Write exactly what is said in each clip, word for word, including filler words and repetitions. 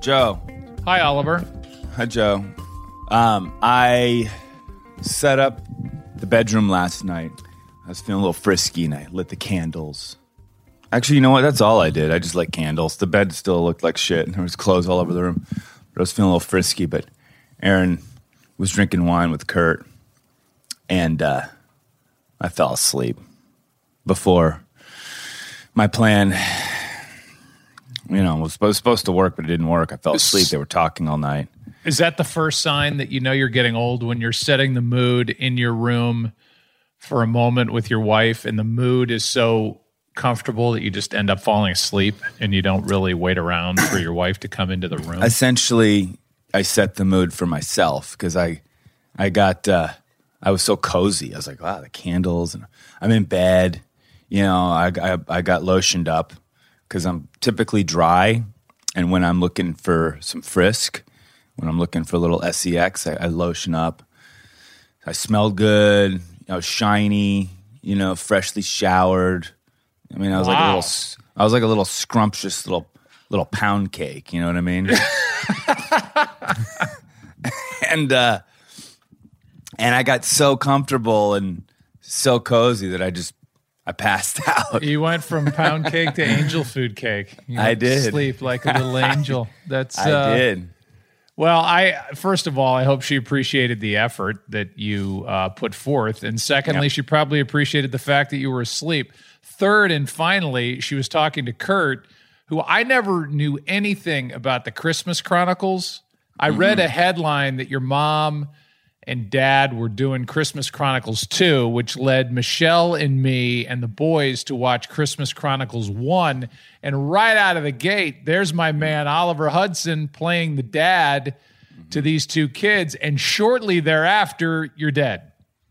Joe. Hi, Oliver. Hi, Joe. Um, I set up the bedroom last night. I was feeling a little frisky, and I lit the candles. Actually, you know what? That's all I did. I just lit candles. The bed still looked like shit, and there was clothes all over the room. But I was feeling a little frisky, but Aaron was drinking wine with Kurt, and uh, I fell asleep before my plan, you know, was supposed, supposed to work, but it didn't work. I fell asleep. They were talking all night. Is that the first sign that you know you're getting old, when you're setting the mood in your room for a moment with your wife, and the mood is so comfortable that you just end up falling asleep and you don't really wait around for your wife to come into the room? Essentially, I set the mood for myself because I, I got, uh, I was so cozy. I was like, wow, the candles, and I'm in bed. You know, I, I, I got lotioned up because I'm typically dry, and when I'm looking for some frisk, when I'm looking for a little sex, I, I lotion up. I smelled good. I was shiny. You know, freshly showered. I mean, I was wow. like a little. I was like a little scrumptious little little pound cake. You know what I mean? and uh, and I got so comfortable and so cozy that I just I passed out. You went from pound cake to angel food cake. You I did. Sleep like a little angel. That's I uh, did. Well, I first of all, I hope she appreciated the effort that you uh, put forth, and secondly, yep. she probably appreciated the fact that you were asleep. Third, and finally, she was talking to Kurt, who I never knew anything about the Christmas Chronicles. I mm-hmm. read a headline that your mom and dad were doing Christmas Chronicles two, which led Michelle and me and the boys to watch Christmas Chronicles one. And right out of the gate, there's my man Oliver Hudson playing the dad mm-hmm. to these two kids. And shortly thereafter, you're dead.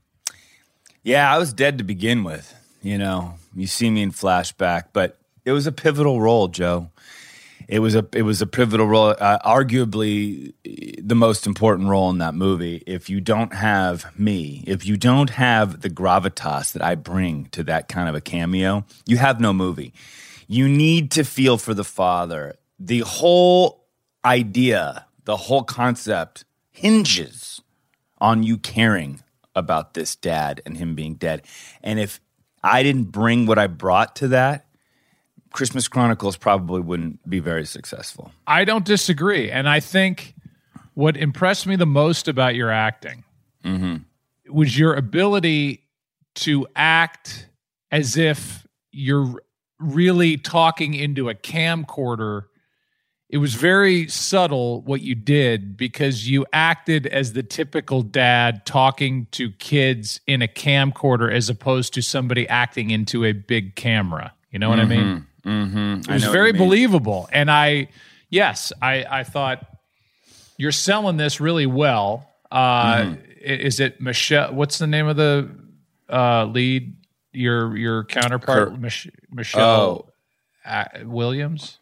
Yeah, I was dead to begin with. You know, you see me in flashback, but it was a pivotal role, Joe. It was a it was a pivotal role, uh, arguably the most important role in that movie. If you don't have me, if you don't have the gravitas that I bring to that kind of a cameo, you have no movie. You need to feel for the father. The whole idea, the whole concept hinges on you caring about this dad and him being dead. And if I didn't bring what I brought to that, Christmas Chronicles probably wouldn't be very successful. I don't disagree. And I think what impressed me the most about your acting mm-hmm. was your ability to act as if you're really talking into a camcorder. It was very subtle what you did, because you acted as the typical dad talking to kids in a camcorder as opposed to somebody acting into a big camera. You know what mm-hmm. I mean? Mm-hmm. It was very believable. And I, yes, I, I thought you're selling this really well. Uh, mm-hmm. Is it Michelle? What's the name of the uh, lead? Your your counterpart, Mich- Michelle oh. uh, Williams?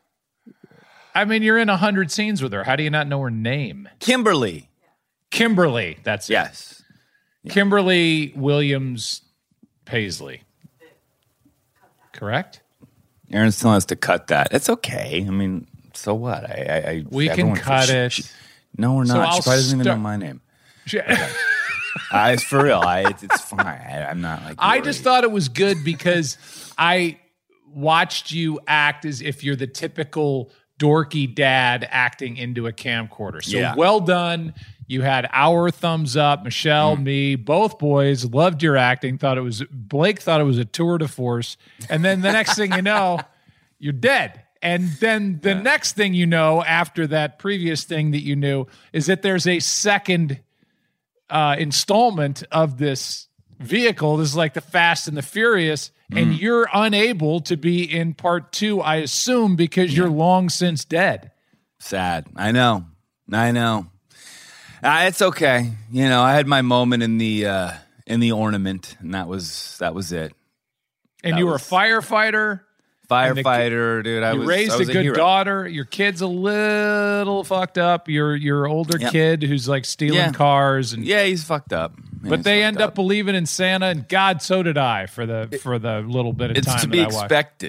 I mean, you're in a hundred scenes with her. How do you not know her name? Kimberly. Kimberly. That's it. Yes. Yeah. Kimberly Williams Paisley. Correct? Aaron's telling us to cut that. It's okay. I mean, so what? I, I, I we can cut she, it. She, no, we're not. So she I'll probably doesn't even start- know my name. She- okay. uh, it's for real. I, it's, it's fine. I, I'm not like. I just thought it was good because I watched you act as if you're the typical dorky dad acting into a camcorder. So yeah. well done. You had our thumbs up. Michelle, mm. me, both boys loved your acting. Thought it was Blake thought it was a tour de force. And then the next thing you know, you're dead. And then the yeah. next thing you know, after that previous thing that you knew, is that there's a second uh, installment of this vehicle. This is like the Fast and the Furious, mm. and you're unable to be in part two, I assume, because yeah. you're long since dead. Sad. I know. I know. Uh, it's okay. You know, I had my moment in the uh, in the ornament, and that was that was it. And that you was, were a firefighter. Firefighter, the, dude. I you was raised I was a good a daughter. Your kid's a little fucked up. Your your older yep. kid who's like stealing yeah. cars and yeah, he's fucked up. Yeah, but they end up. up believing in Santa, and God, so did I for the for the little bit of it's time to that be I watched. expected.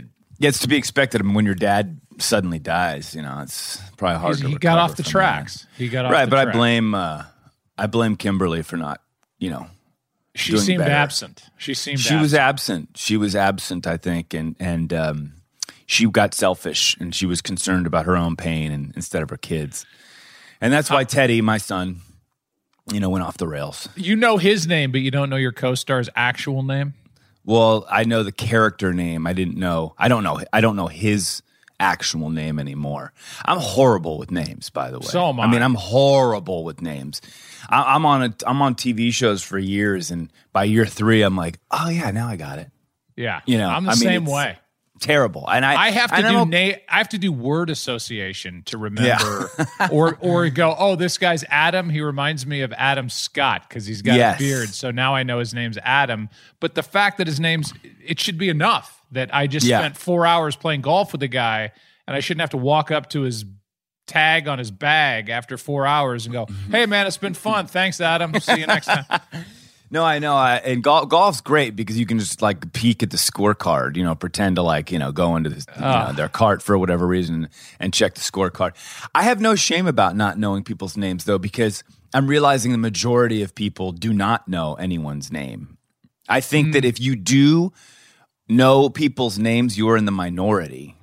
Yeah, it's to be expected. I mean, when your dad suddenly dies, you know, it's probably hard He's, to he got recover off the from tracks. that. He got off right, the but tracks. I blame uh, I blame Kimberly for not, you know, She doing seemed better. absent. She seemed She absent. was absent. She was absent, I think, and and um, she got selfish and she was concerned about her own pain and, instead of her kids. And that's why Teddy, my son, you know, went off the rails. You know his name, but you don't know your co-star's actual name? Well, I know the character name. I didn't know. I don't know. I don't know his actual name anymore. I'm horrible with names, by the way. So am I. I mean, I'm horrible with names. I, I'm on a. I'm on T V shows for years, and by year three, I'm like, oh yeah, now I got it. Yeah. You know, I'm the I mean, same it's way. Terrible. And I, I have to and I do don't- na- I have to do word association to remember Yeah. or or go, oh, this guy's Adam. He reminds me of Adam Scott because he's got Yes. a beard. So now I know his name's Adam. But the fact that his name's it should be enough that I just Yeah. spent four hours playing golf with the guy and I shouldn't have to walk up to his tag on his bag after four hours and go, hey man, it's been fun. Thanks, Adam. See you next time. No, I know. I, and golf, golf's great because you can just like peek at the scorecard, you know, pretend to like, you know, go into this, you know, their cart for whatever reason and check the scorecard. I have no shame about not knowing people's names though, because I'm realizing the majority of people do not know anyone's name. I think Mm. that if you do know people's names, you're in the minority.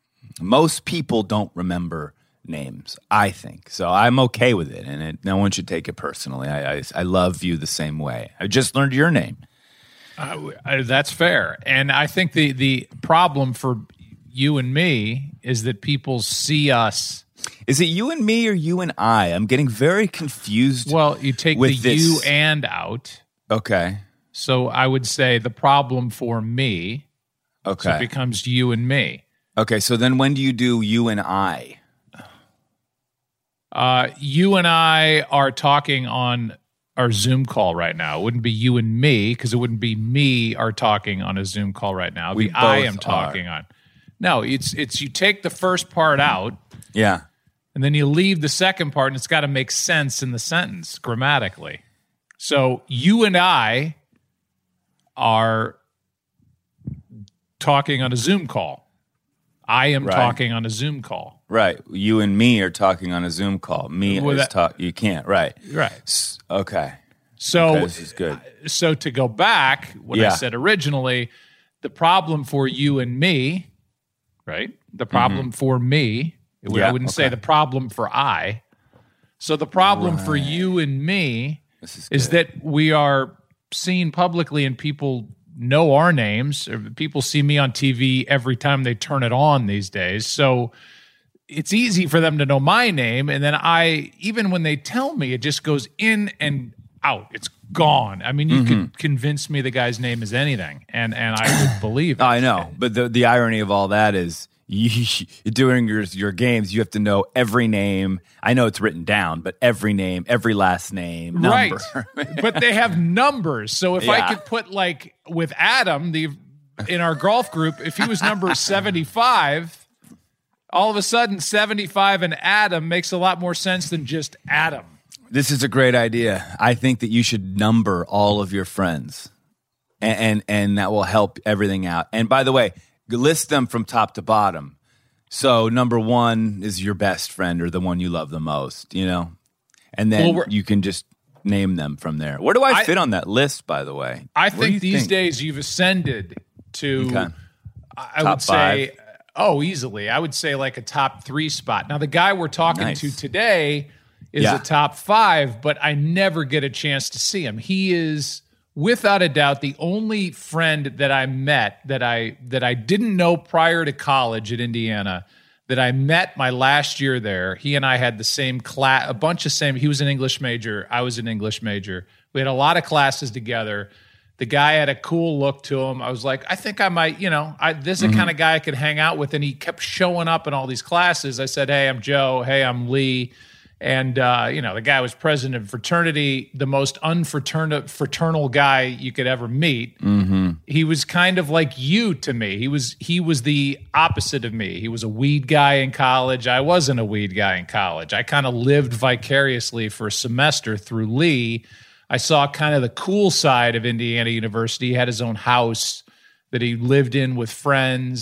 Most people don't remember names, I think. So I'm okay with it, and it, no one should take it personally. I, I I love you the same way. I just learned your name. Uh, uh, that's fair. And I think the the problem for you and me is that people see us. Is it you and me or you and I? I'm getting very confused. Well, you take the with this. you and out. Okay. So I would say the problem for me, Okay. so it becomes you and me. Okay. So then when do you do you and I? Uh, you and I are talking on our Zoom call right now. It wouldn't be you and me because it wouldn't be me are talking on a Zoom call right now. It'd We be I both am talking on. No, it's it's you take the first part out Yeah. and then you leave the second part and it's got to make sense in the sentence grammatically. So you and I are talking on a Zoom call. I am Right. talking on a Zoom call. Right. You and me are talking on a Zoom call. Me Well, is that- talk. You can't. Right. Right. S- Okay. So Okay, this is good. so to go back, what I Yeah. said originally, the problem for you and me, right? The problem for me, I Yeah, wouldn't say okay. the problem for I. So the problem for you and me This is, is good. that we are seen publicly and people know our names. Or people see me on T V every time they turn it on these days. So it's easy for them to know my name. And then I, even when they tell me, it just goes in and out. It's gone. I mean, you Mm-hmm. could convince me the guy's name is anything, and and I would believe it. I know, but the the irony of all that is you, during your your games, you have to know every name. I know it's written down, but every name, every last name, number. Right. But they have numbers. So if I Yeah. could put like with Adam, the in our golf group, if he was number seventy-five, all of a sudden seventy-five and Adam makes a lot more sense than just Adam. This is a great idea. I think that you should number all of your friends, and and, and that will help everything out. And by the way, list them from top to bottom. So number one is your best friend or the one you love the most, you know, and then Well, we're- you can just name them from there. Where do I, I- fit on that list? By the way, I Where do think you these think? days you've ascended to, Okay. I Top would say, oh, easily. I would say like a top three spot. Now, the guy we're talking Nice. to today is Yeah. a top five, but I never get a chance to see him. He is, without a doubt, the only friend that I met that I that I didn't know prior to college at Indiana that I met my last year there. He and I had the same class, a bunch of same. He was an English major. I was an English major. We had a lot of classes together. The guy had a cool look to him. I was like, I think I might, you know, I, this is the kind of guy I could hang out with. And he kept showing up in all these classes. I said, hey, I'm Joe. Hey, I'm Lee. And, uh, you know, the guy was president of fraternity, the most unfraternal fraternal guy you could ever meet. Mm-hmm. He was kind of like you to me. He was he was the opposite of me. He was a weed guy in college. I wasn't a weed guy in college. I kind of lived vicariously for a semester through Lee. I saw kind of the cool side of Indiana University. He had his own house that he lived in with friends.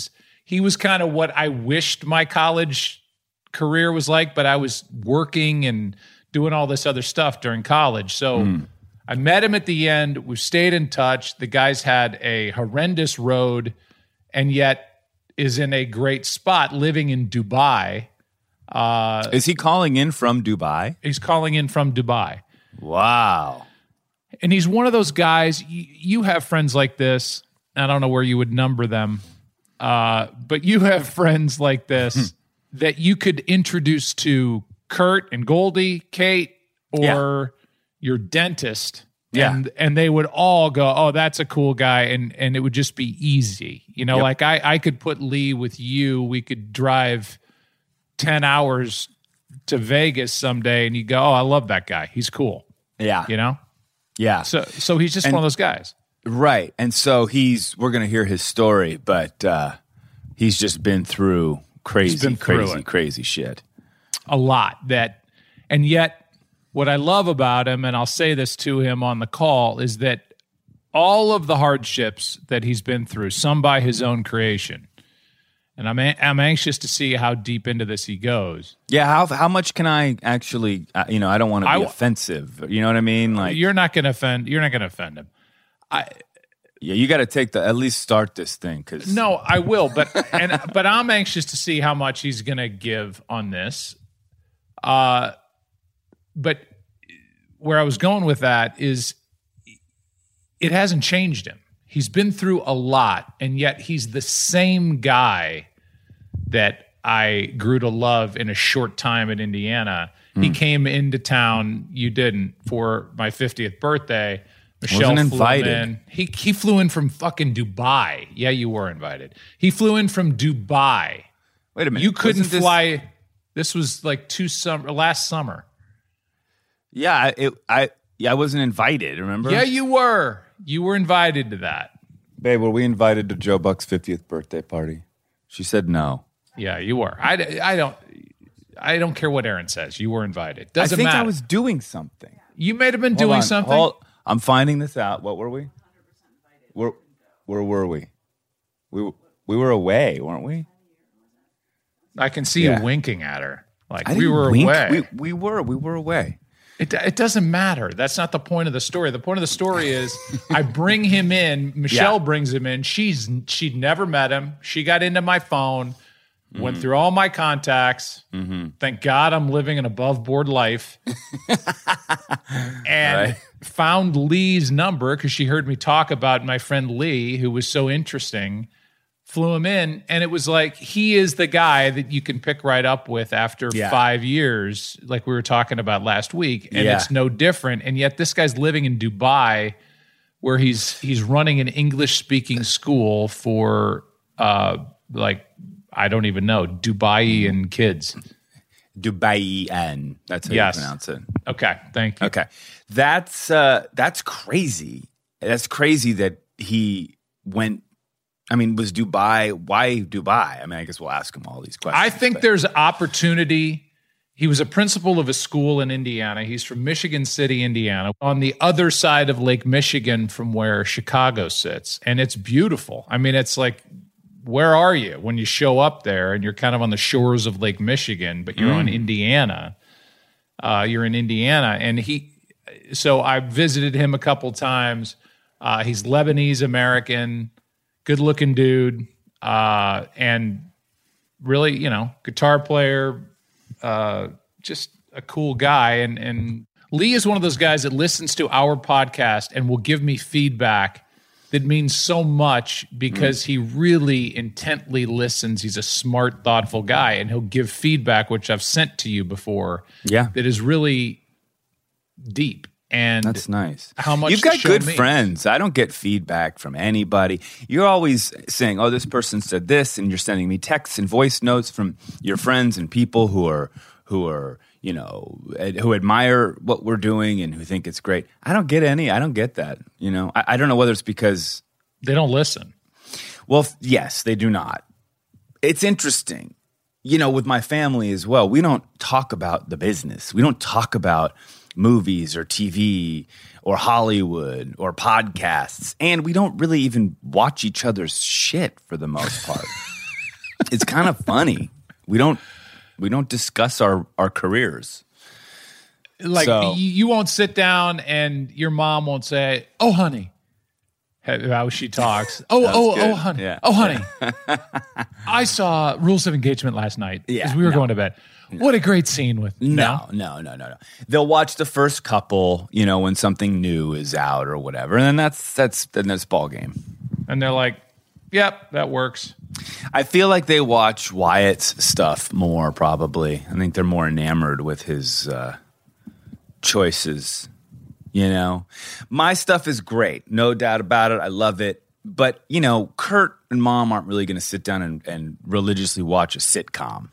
he was kind of what I wished my college career was like, but I was working and doing all this other stuff during college. So mm. I met him at the end. We've stayed in touch. The guy's had a horrendous road and yet is in a great spot living in Dubai. Uh, is he calling in from Dubai? He's calling in from Dubai. Wow. And he's one of those guys, you, you have friends like this. I don't know where you would number them, uh, but you have friends like this that you could introduce to Kurt and Goldie, Kate, or yeah. your dentist. Yeah. And, and they would all go, oh, that's a cool guy. And, and it would just be easy. You know, yep. like I, I could put Lee with you. We could drive ten hours to Vegas someday and you go, oh, I love that guy. He's cool. Yeah. You know? Yeah. So so he's just and, one of those guys. Right. And so he's, we're going to hear his story, but uh, he's just been through crazy, been through crazy, it. crazy shit. A lot that, and yet what I love about him, and I'll say this to him on the call, is that all of the hardships that he's been through, some by his own creation, and I'm a- I'm anxious to see how deep into this he goes. Yeah, how how much can I actually? Uh, you know, I don't want to be I, offensive. You know what I mean? Like you're not going to offend. You're not going to offend him. I. Yeah, you got to take the at least start this thing because no, I will, but and but I'm anxious to see how much he's going to give on this. Uh, but where I was going with that is, it hasn't changed him. He's been through a lot, and yet he's the same guy that I grew to love in a short time in Indiana. Mm. He came into town, you didn't, for my fiftieth birthday. Michelle Wasn't flew invited. in. He he flew in from fucking Dubai. Yeah, you were invited. He flew in from Dubai. Wait a minute. You couldn't Wasn't fly. This, this was like two summer last summer. Yeah, it, I yeah I wasn't invited. Remember? Yeah, you were. You were invited to that. Babe, were we invited to Joe Buck's fiftieth birthday party? She said no. Yeah, you were. I, I don't I don't care what Aaron says. You were invited. Doesn't I think matter. I was doing something. You may have been Hold doing on. something. Hold, I'm finding this out. What were we? Where where were we? We we were away, weren't we? I can see Yeah. you winking at her. Like I we didn't were wink. away. We, we were. We were away. It, it doesn't matter. That's not the point of the story. The point of the story is I bring him in. Michelle Yeah. brings him in. She's she'd never met him. She got into my phone, mm-hmm. went through all my contacts. Mm-hmm. Thank God I'm living an above board life. and Right. found Lee's number because she heard me talk about my friend Lee, who was so interesting. Flew him in, and it was like he is the guy that you can pick right up with after Yeah. five years, like we were talking about last week, and Yeah. it's no different. And yet, this guy's living in Dubai, where he's he's running an English speaking school for uh like I don't even know Dubaian kids. Dubaian. That's how Yes. you pronounce it. Okay, thank you. Okay, that's uh, that's crazy. That's crazy that he went. I mean, was Dubai? Why Dubai? I mean, I guess we'll ask him all these questions. I think but. there's opportunity. He was a principal of a school in Indiana. He's from Michigan City, Indiana, on the other side of Lake Michigan from where Chicago sits. And it's beautiful. I mean, it's like, where are you when you show up there and you're kind of on the shores of Lake Michigan, but you're Mm. on Indiana. Uh, you're in Indiana. And he, so I visited him a couple times. Uh, he's Lebanese American. Good looking dude, uh, and really, you know, guitar player, uh, just a cool guy. And, and Lee is one of those guys that listens to our podcast and will give me feedback that means so much because mm. he really intently listens. He's a smart, thoughtful guy, and he'll give feedback, which I've sent to you before. Yeah. That is really deep. And that's nice. How much you've got good means. friends. I don't get feedback from anybody. You're always saying, "Oh, this person said this," and you're sending me texts and voice notes from your friends and people who are who are you know who admire what we're doing and who think it's great. I don't get any. I don't get that. You know, I, I don't know whether it's because they don't listen. Well, yes, they do not. It's interesting. You know, with my family as well, we don't talk about the business. We don't talk about movies or T V or Hollywood or podcasts. And we don't really even watch each other's shit for the most part. It's kind of funny. We don't we don't discuss our, our careers. Like So- you, you won't sit down and your mom won't say, "Oh, honey," how she talks. Oh, oh, good. oh, honey. Yeah. Oh, honey. I saw Rules of Engagement last night Yeah, as we were no. going to bed. What a great scene with No, no, no, no, no. They'll watch the first couple, you know, when something new is out or whatever, and then that's that's then that's ball game. And they're like, "Yep, that works." I feel like they watch Wyatt's stuff more, probably. I think they're more enamored with his uh, choices, you know? My stuff is great, no doubt about it. I love it. But, you know, Kurt and Mom aren't really going to sit down and, and religiously watch a sitcom.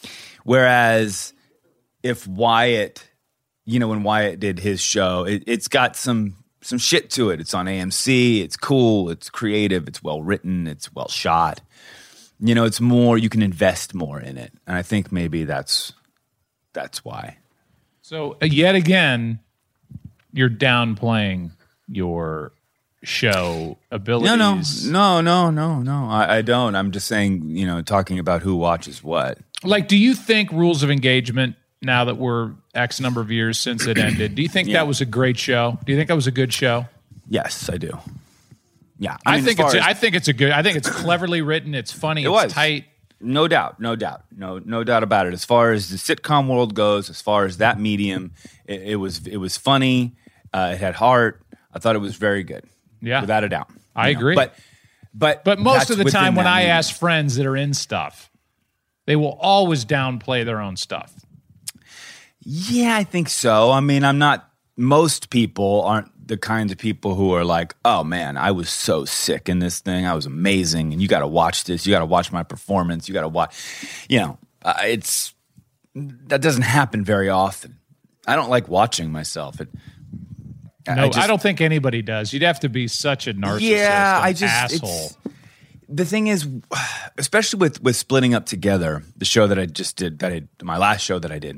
Whereas if Wyatt, you know, when Wyatt did his show, it, it's got some some shit to it. It's on A M C. It's cool. It's creative. It's well written. It's well shot. You know, it's more, you can invest more in it. And I think maybe that's that's why. So uh, yet again, you're downplaying your show abilities. No, no, no, no, no, no. I, I don't. I'm just saying, you know, talking about who watches what. Like, do you think Rules of Engagement, now that we're X number of years since it ended, do you think Yeah. that was a great show? Do you think that was a good show? Yes, I do. Yeah. I, mean, think as it's. far as- I think it's a good. I think it's cleverly written. It's funny. It it's was. tight. No doubt, no doubt, no no doubt about it. As far as the sitcom world goes, as far as that medium, it, it was it was funny. Uh, it had heart. I thought it was very good. Yeah. without a doubt. I You know, agree. But but But most that's of the within time, when that I medium. ask friends that are in stuff, they will always downplay their own stuff. Yeah, I think so. I mean, I'm not. Most people aren't the kinds of people who are like, "Oh man, I was so sick in this thing. I was amazing, and you got to watch this. You got to watch my performance. You got to watch." You know, uh, it's that doesn't happen very often. I don't like watching myself. It, No, I, just- don't think anybody does. You'd have to be such a narcissist. Yeah, an I just asshole. it's, the thing is, especially with with splitting up together, the show that I just did, that I my last show that I did,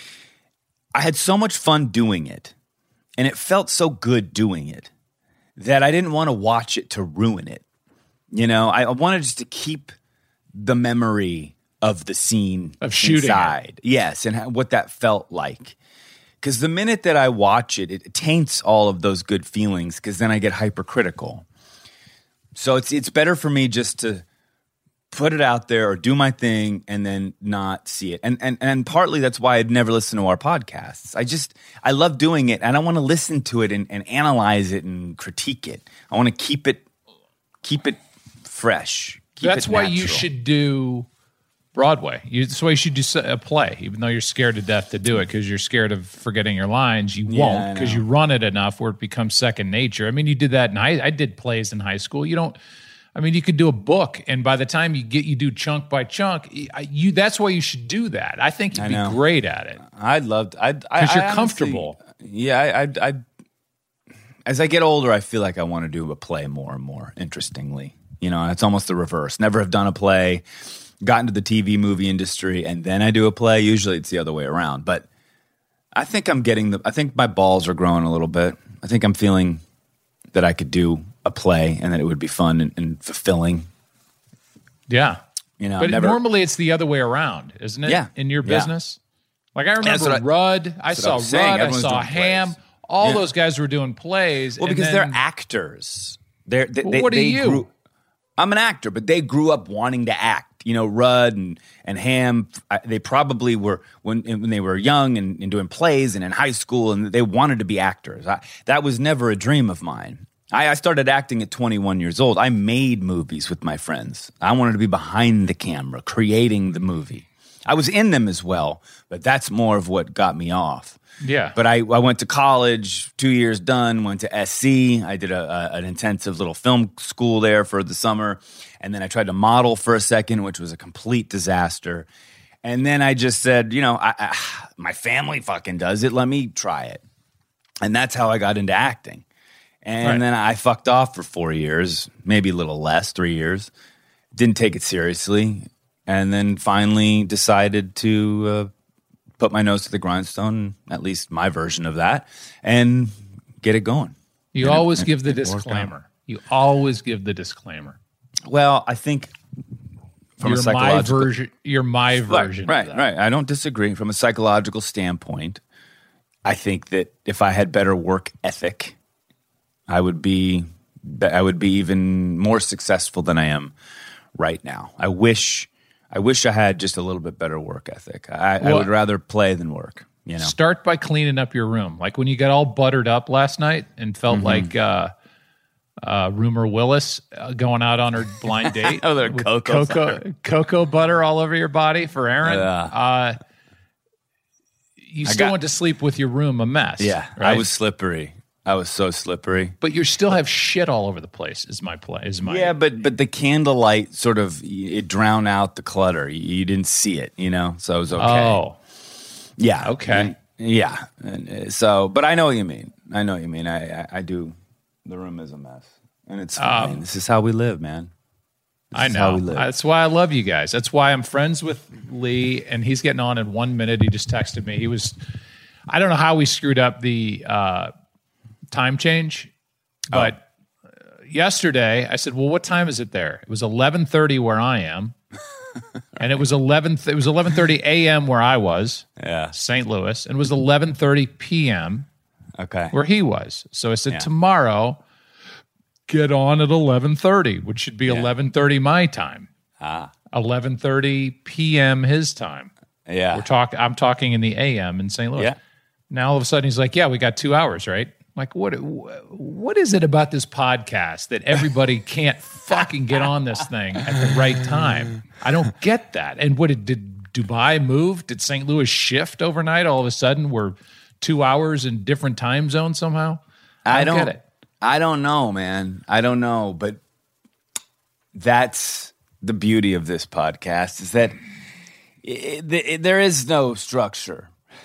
I had so much fun doing it, and it felt so good doing it that I didn't want to watch it to ruin it. You know, I, I wanted just to keep the memory of the scene Of shooting it. inside, yes, and how, what that felt like. Because the minute that I watch it, it taints all of those good feelings. Because then I get hypercritical. So it's it's better for me just to put it out there or do my thing and then not see it. And and and partly that's why I'd never listen to our podcasts. I just I love doing it and I want to listen to it and, and analyze it and critique it. I want to keep it keep it fresh. Keep That's it why you natural. should do Broadway. You, that's why you should do s- a play, even though you're scared to death to do it because you're scared of forgetting your lines. You Yeah, I won't because know. you run it enough where it becomes second nature. I mean, you did that in high. I did plays in high school. You don't. I mean, you could do a book, and by the time you get you do chunk by chunk, you. That's why you should do that. I think you'd I be know. great at it. I'd love to. I'd, I, because you're I honestly- comfortable. Yeah, I, I, I. As I get older, I feel like I want to do a play more and more. Interestingly, you know, it's almost the reverse. Never have done a play, got into the T V movie industry, and then I do a play. Usually, it's the other way around. But I think I'm getting the. I think my balls are growing a little bit. I think I'm feeling that I could do a play and that it would be fun and, and fulfilling. Yeah. You know, But never- normally it's the other way around, isn't it? Yeah. In your Yeah. business? Like I That's remember what I- Rudd. I that's what I saw was saying. Rudd. I Everyone's saw doing Ham. plays. All Yeah. those guys were doing plays. Well, and because then- they're actors. They're they, Well, they, what are they you? Grew, I'm an actor, but they grew up wanting to act. You know, Rudd and and Ham. I, they probably were when when they were young and, and doing plays and in high school, and they wanted to be actors. I, that was never a dream of mine. I, I started acting at twenty-one years old. I made movies with my friends. I wanted to be behind the camera, creating the movie. I was in them as well, but that's more of what got me off. Yeah. But I, I went to college, two years done, went to S C. I did a, a, an intensive little film school there for the summer. And then I tried to model for a second, which was a complete disaster. And then I just said, you know, I, I, my family fucking does it. Let me try it. And that's how I got into acting. And Right. then I fucked off for four years, maybe a little less, three years. Didn't take it seriously. And then finally decided to uh, put my nose to the grindstone, at least my version of that, and get it going. You And it- always it- give the it worked out. disclaimer. You always give the disclaimer. Well, I think from you're a psychological my version. You're my right, version. Right, of that. right. I don't disagree. From a psychological standpoint, I think that if I had better work ethic, I would be I would be even more successful than I am right now. I wish I wish I had just a little bit better work ethic. I, Well, I would rather play than work. You know, Start by cleaning up your room. Like when you got all buttered up last night and felt Mm-hmm. like uh, uh, Rumor Willis uh, going out on her blind date. Oh, they're with cocoa cocoa, cocoa butter all over your body for Aaron. Yeah. Uh, you still got- went to sleep with your room a mess. yeah, right? I was slippery. I was so slippery. but you still have shit all over the place. Is my play? Is my Yeah, but but the candlelight sort of it drowned out the clutter. You, you didn't see it, you know, so it was okay. Oh, Yeah. Okay. Yeah. And, uh, so, but I know what you mean. I know what you mean. I, I, I do. The room is a mess, and it's fine. this is how we live, man. This I is how know. we live. That's why I love you guys. That's why I'm friends with Lee, and he's getting on in one minute. He just texted me. He was, I don't know how we screwed up the uh, time change, but uh, yesterday I said, "Well, what time is it there?" It was eleven thirty where I am, and it was eleven. It was eleven thirty a.m. where I was, yeah. Saint Louis, and it was eleven thirty p.m. Okay. where he was. So I said, Yeah. tomorrow, get on at eleven thirty, which should be eleven thirty my time. Ah. eleven thirty p.m. his time. Yeah. We're talking. I'm talking in the A M in Saint Louis. Yeah. Now all of a sudden he's like, "Yeah, we got two hours, right?" I'm like, what? What is it about this podcast that everybody can't fucking get on this thing at the right time? I don't get that. And what did, did Dubai move? Did Saint Louis shift overnight? All of a sudden, we're two hours in different time zones somehow. I don't, I don't get it. I don't know, man. I don't know, but that's the beauty of this podcast is that it, it, there is no structure.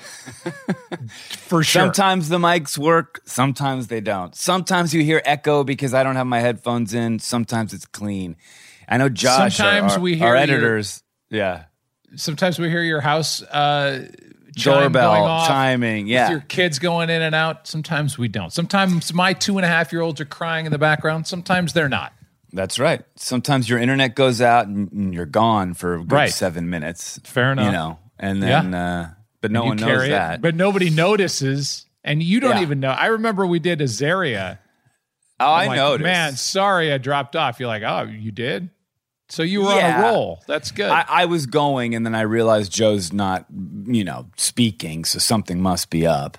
For sure. Sometimes the mics work, sometimes they don't. Sometimes you hear echo because I don't have my headphones in. Sometimes it's clean. I know Josh, Sometimes our, we hear our your- editors, yeah, Sometimes we hear your house uh, chime doorbell going off, chiming, with yeah. your kids going in and out. Sometimes we don't. Sometimes my two and a half year olds are crying in the background. Sometimes they're not. That's right. Sometimes your internet goes out and, and you're gone for a good Right. seven minutes. Fair enough. You know, and then, uh, but no You one knows carry it, that. but nobody notices, and you don't Yeah. even know. I remember we did Azaria. oh, I'm I like, noticed. Man, sorry I dropped off. You're like, oh, you did? So you were on Yeah. a roll. That's good. I, I was going, and then I realized Joe's not, you know, speaking, so something must be up.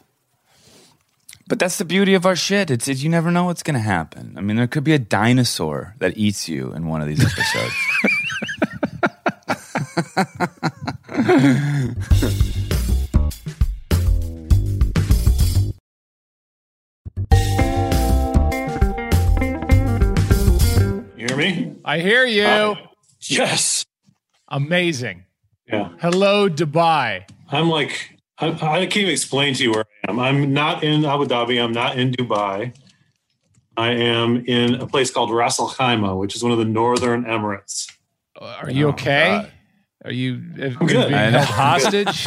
But that's the beauty of our shit. It's, it's you never know what's going to happen. I mean, there could be a dinosaur that eats you in one of these episodes. You hear me? I hear you. Yes. Amazing. Yeah. Hello, Dubai. I'm like, I, I can't even explain to you where I am. I'm not in Abu Dhabi. I'm not in Dubai. I am in a place called Ras Al Khaimah, which is one of the northern Emirates. Are you okay? Are you have you good. being I held know. hostage?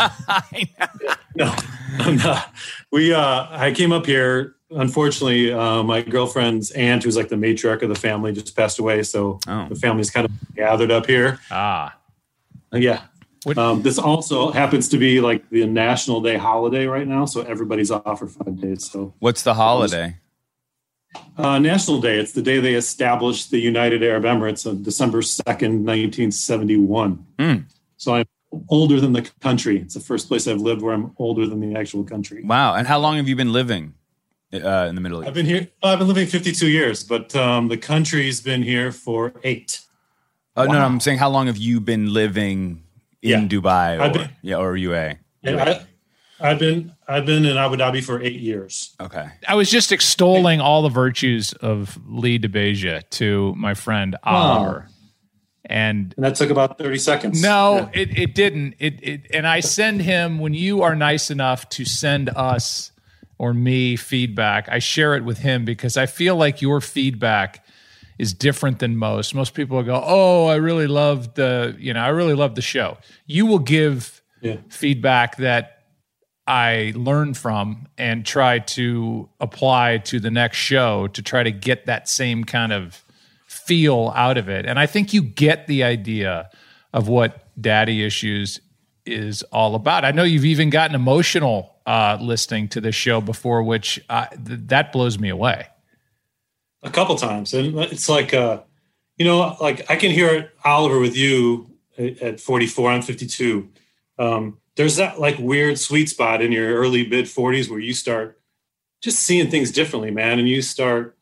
No, I'm not. We, uh, I came up here. Unfortunately, uh, my girlfriend's aunt, who's like the matriarch of the family, just passed away. So Oh. the family's kind of gathered up here. ah. Uh, yeah. What- Um, this also happens to be like the National Day holiday right now. So everybody's off for five days. So What's the holiday? uh, National Day, it's the day they established the United Arab Emirates on December second, nineteen seventy-one. Mm. So I'm older than the country. It's the first place I've lived where I'm older than the actual country. Wow. And how long have you been living uh, in the Middle East? I've been here. I've been living fifty-two years, but um, the country's been here for eight. Oh, no, no, Wow. I'm saying how long have you been living in Yeah. Dubai or, I've been- yeah, or U A? And I, I've been I've been in Abu Dhabi for eight years. Okay. I was just extolling all the virtues of Lee DeBeja to my friend Oliver. And And that took about thirty seconds. no, it, it didn't. It, it and I send him when you are nice enough to send us or me feedback, I share it with him because I feel like your feedback is different than most. Most people will go, "Oh, I really loved the, you know, I really loved the show." You will give Yeah. feedback that I learn from and try to apply to the next show to try to get that same kind of feel out of it. And I think you get the idea of what daddy issues is all about. I know you've even gotten emotional uh, listening to this show before, which uh, th- that blows me away. A couple times. And it's like, uh, you know, like I can hear it, Oliver, with you at forty-four, I'm fifty-two. Um, there's that like weird sweet spot in your early mid forties where you start just seeing things differently, man. And you start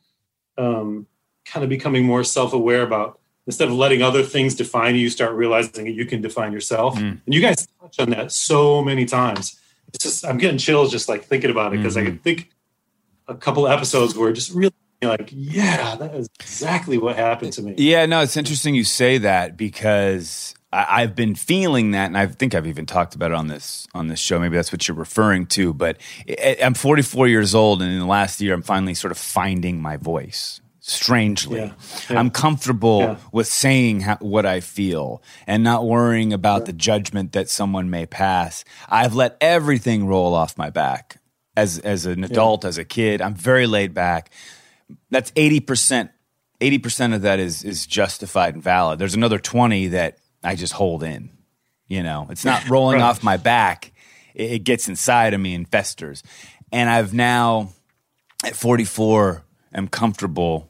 um, kind of becoming more self-aware about, instead of letting other things define you, you start realizing that you can define yourself. Mm. And you guys touch on that so many times. It's just, I'm getting chills just like thinking about it, because mm-hmm. I can think a couple of episodes where just really like, yeah, that is exactly what happened to me. Yeah, no, it's interesting you say that, because I, I've been feeling that, and I think I've even talked about it on this on this show. Maybe that's what you're referring to. But it, I'm forty-four years old, and in the last year, I'm finally sort of finding my voice. Strangely, yeah. Yeah. I'm comfortable yeah. with saying how, what I feel and not worrying about the judgment that someone may pass. I've let everything roll off my back as as an adult, yeah. as a kid. I'm very laid back. That's eighty percent. eighty percent of that is is justified and valid. There's another twenty that I just hold in. You know, it's not rolling right. off my back. It, it gets inside of me and festers. And I've now, at forty-four, am comfortable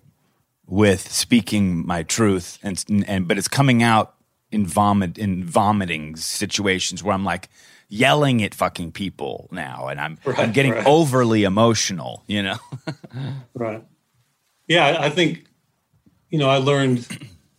with speaking my truth, and and but it's coming out in vomit in vomiting situations where I'm like yelling at fucking people now, and I'm right, I'm getting right. overly emotional, you know. Right. Yeah, I think, you know, I learned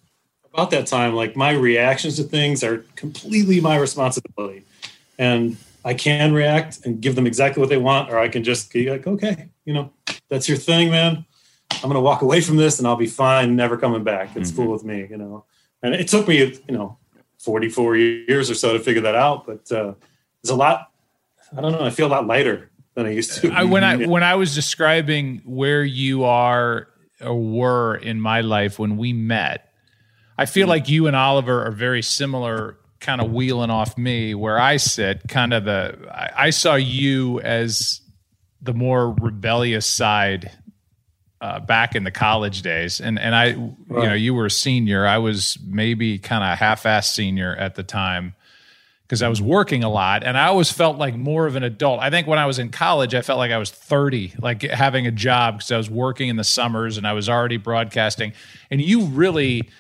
about that time, like my reactions to things are completely my responsibility, and I can react and give them exactly what they want, or I can just be like, okay, you know, that's your thing, man. I'm going to walk away from this and I'll be fine, never coming back. It's mm-hmm. cool with me, you know. And it took me, you know, forty-four years or so to figure that out. But uh, there's a lot, I don't know, I feel a lot lighter than I used to. I, when I when I was describing where you are or were in my life when we met, I feel mm-hmm. like you and Oliver are very similar, kind of wheeling off me where I sit. Kind of the, I, I saw you as the more rebellious side Uh, back in the college days. And and I, right. you know, you were a senior. I was maybe kind of half-assed senior at the time because I was working a lot, and I always felt like more of an adult. I think when I was in college, I felt like I was thirty, like having a job because I was working in the summers and I was already broadcasting. And you really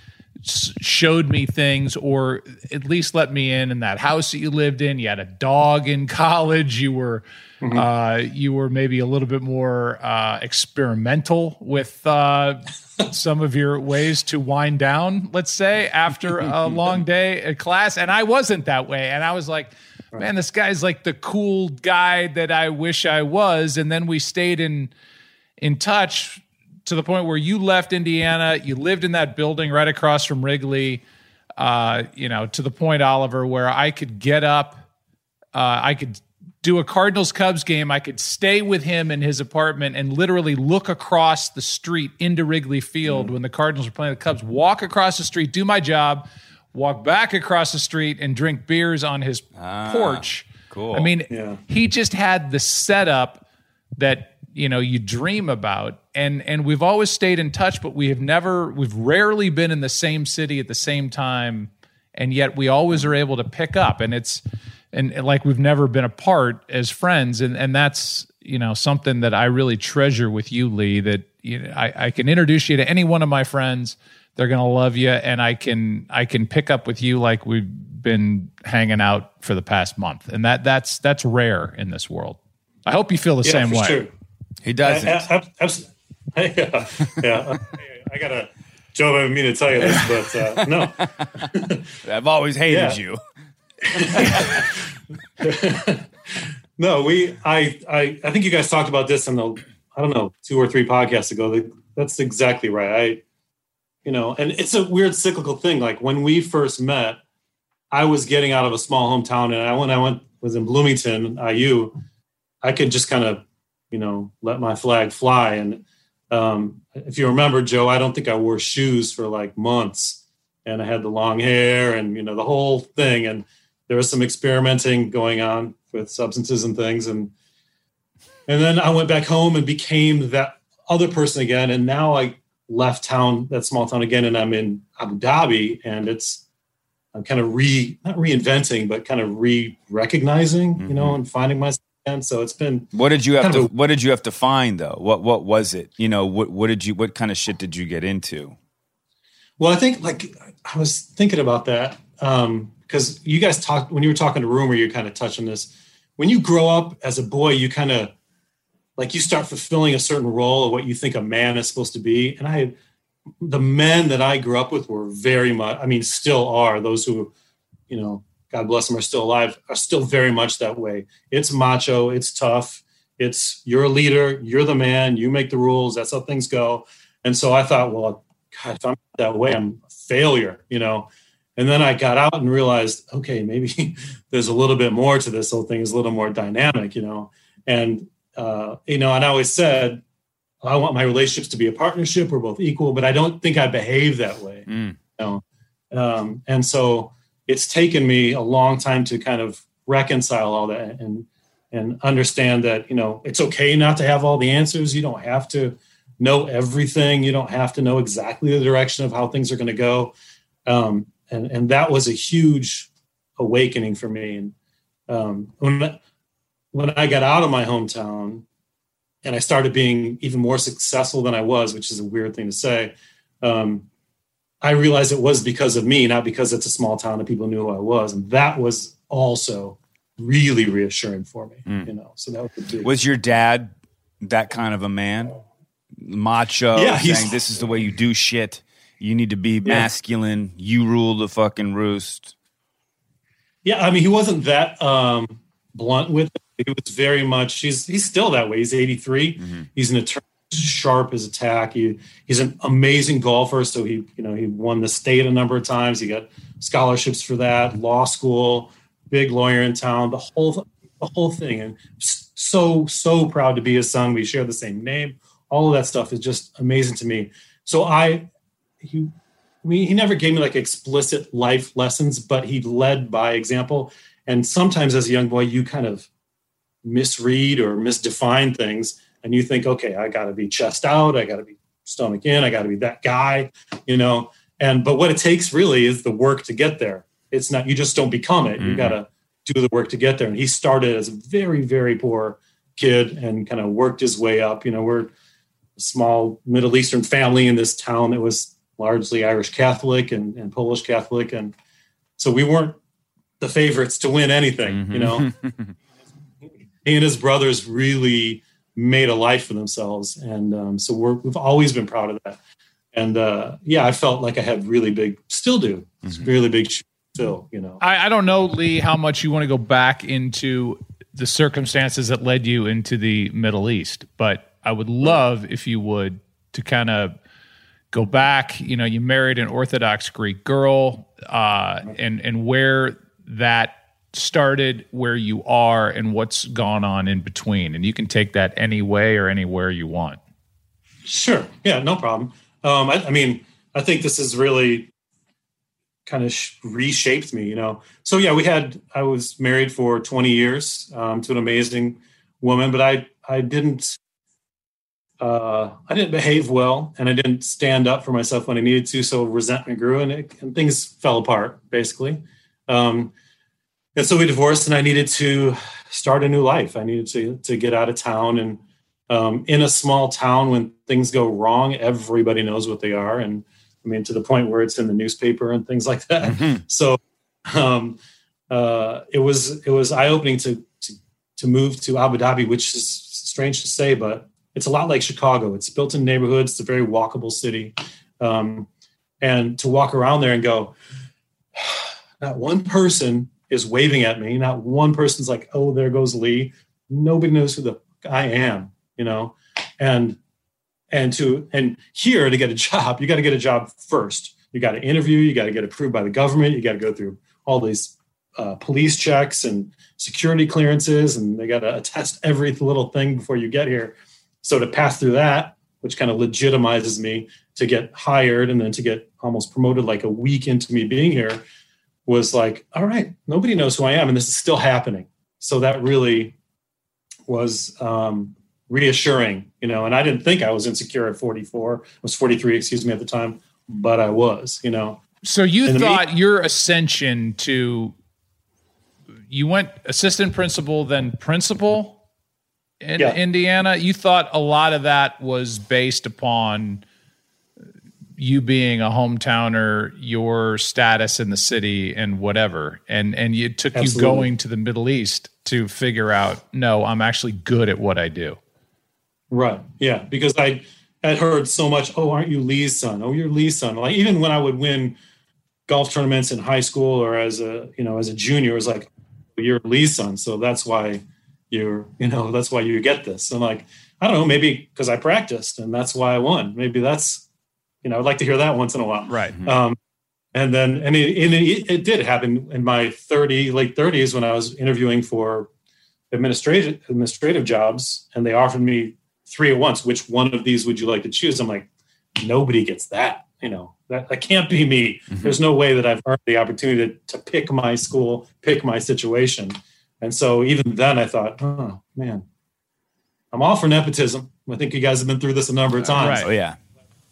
showed me things, or at least let me in in that house that you lived in. You had a dog in college. You were mm-hmm. uh, you were maybe a little bit more uh, experimental with uh, some of your ways to wind down, let's say, after a long day at class. And I wasn't that way. And I was like, right. man, this guy's like the cool guy that I wish I was. And then we stayed in in touch to the point where you left Indiana, you lived in that building right across from Wrigley, uh, you know, to the point, Oliver, where I could get up, uh, I could do a Cardinals-Cubs game, I could stay with him in his apartment and literally look across the street into Wrigley Field mm. when the Cardinals were playing the Cubs, walk across the street, do my job, walk back across the street and drink beers on his ah, porch. Cool. I mean, yeah. he just had the setup that, you know, you dream about. And and we've always stayed in touch, but we have never, we've rarely been in the same city at the same time. And yet we always are able to pick up. And it's, and, and like we've never been apart as friends. And and that's, you know, something that I really treasure with you, Lee, that, you know, I, I can introduce you to any one of my friends. They're going to love you. And I can, I can pick up with you like we've been hanging out for the past month. And that that's, that's rare in this world. I hope you feel the yeah, same way. Sure. He doesn't. I, I, I, yeah, yeah. I gotta, Joe, I didn't mean to tell you this, but uh, no. I've always hated you. No, we. I, I. I think you guys talked about this in the, I don't know, two or three podcasts ago. That's exactly right. I, you know, and it's a weird cyclical thing. Like when we first met, I was getting out of a small hometown, and I, when I went was in Bloomington, I U, I could just kind of, you know, let my flag fly. And um, if you remember, Joe, I don't think I wore shoes for like months, and I had the long hair and, you know, the whole thing. And there was some experimenting going on with substances and things. And, and then I went back home and became that other person again. And now I left town, that small town again, and I'm in Abu Dhabi, and it's, I'm kind of re, not reinventing, but kind of re-recognizing, mm-hmm. you know, and finding myself again. So it's been. What did you have to, a, what did you have to find though? What, what was it? You know, what, what did you, what kind of shit did you get into? Well, I think like, I was thinking about that. Um, cause you guys talked, when you were talking to Rumor, you kind of touched on this. When you grow up as a boy, you kind of like, you start fulfilling a certain role of what you think a man is supposed to be. And I had, the men that I grew up with were very much, I mean, still are, those who, you know, God bless them, are still alive, are still very much that way. It's macho, it's tough. It's, you're a leader, you're the man, you make the rules, that's how things go. And so I thought, well, God, if I'm that way, I'm a failure, you know? And then I got out and realized, okay, maybe there's a little bit more to this whole thing, is a little more dynamic, you know? And, uh, you know, and I always said, I want my relationships to be a partnership. We're both equal, but I don't think I behave that way. Mm. You know? um, and so it's taken me a long time to kind of reconcile all that and and understand that, you know, it's okay not to have all the answers. You don't have to know everything. You don't have to know exactly the direction of how things are going to go. Um, and and that was a huge awakening for me. And um, when when I got out of my hometown, and I started being even more successful than I was, which is a weird thing to say. Um, I realized it was because of me, not because it's a small town and people knew who I was. And that was also really reassuring for me, mm. you know, so that was a big. Was your dad that kind of a man? Macho, yeah, saying this is the way you do shit. You need to be yeah. masculine. You rule the fucking roost. Yeah. I mean, he wasn't that um, blunt with it. He was very much, he's he's still that way. He's eighty-three. Mm-hmm. He's an attorney, sharp as a tack. He, he's an amazing golfer. So he, you know, he won the state a number of times. He got scholarships for that, law school, big lawyer in town, the whole, the whole thing. And so, so proud to be his son. We share the same name. All of that stuff is just amazing to me. So I, he, we, he never gave me like explicit life lessons, but he led by example. And sometimes as a young boy, you kind of misread or misdefine things, and you think, okay, I got to be chest out, I got to be stomach in, I got to be that guy, you know. And but what it takes really is the work to get there. It's not, you just don't become it. Mm-hmm. You got to do the work to get there. And he started as a very, very poor kid and kind of worked his way up. You know, we're a small Middle Eastern family in this town that was largely Irish Catholic and, and Polish Catholic, and so we weren't the favorites to win anything, mm-hmm. you know. He and his brothers really made a life for themselves. And um, so we're, we've always been proud of that. And uh, yeah, I felt like I had really big, still do, mm-hmm. really big still, you know. I, I don't know, Lee, how much you want to go back into the circumstances that led you into the Middle East, but I would love if you would to kind of go back. You know, you married an Orthodox Greek girl, uh, and, and where that started, where you are, and what's gone on in between. And you can take that any way or anywhere you want. Sure. Yeah, no problem. Um, I, I mean, I think this has really kind of sh- reshaped me, you know? So yeah, we had, I was married for twenty years um, to an amazing woman, but I, I didn't, uh, I didn't behave well, and I didn't stand up for myself when I needed to. So resentment grew, and, it, and things fell apart basically. Um, And so we divorced, and I needed to start a new life. I needed to to get out of town. And um, in a small town, when things go wrong, everybody knows what they are. And I mean, to the point where it's in the newspaper and things like that. Mm-hmm. So um, uh, it was it was eye opening to, to to move to Abu Dhabi, which is strange to say, but it's a lot like Chicago. It's built in neighborhoods. It's a very walkable city, um, and to walk around there and go, not one person is waving at me. Not one person's like, oh, there goes Lee. Nobody knows who the fuck I am, you know? And, and to, and here to get a job, you got to get a job first. You got to interview, you got to get approved by the government. You got to go through all these uh, police checks and security clearances, and they got to attest every little thing before you get here. So to pass through that, which kind of legitimizes me to get hired and then to get almost promoted like a week into me being here, was like, all right, nobody knows who I am, and this is still happening. So that really was um, reassuring, you know, and I didn't think I was insecure at forty-four. I was forty-three, excuse me, at the time, but I was, you know, So you And thought me- your ascension to, you went assistant principal, then principal in Yeah. Indiana. You thought a lot of that was based upon you being a hometowner, your status in the city and whatever. And, and it took Absolutely. you going to the Middle East to figure out, no, I'm actually good at what I do. Right. Yeah. Because I had heard so much, oh, aren't you Lee's son? Oh, you're Lee's son. Like even when I would win golf tournaments in high school or as a, you know, as a junior, it was like, you're Lee's son. So that's why you're, you know, that's why you get this. I'm like, I don't know, maybe because I practiced and that's why I won. Maybe that's, you know, I'd like to hear that once in a while. Right. Um, and then, and it, and it, it did happen in my thirty, late thirties when I was interviewing for administrative administrative jobs and they offered me three at once. Which one of these would you like to choose? I'm like, nobody gets that. You know, that, that can't be me. Mm-hmm. There's no way that I've earned the opportunity to, to pick my school, pick my situation. And so even then I thought, oh man, I'm all for nepotism. I think you guys have been through this a number of times. Right. Oh yeah.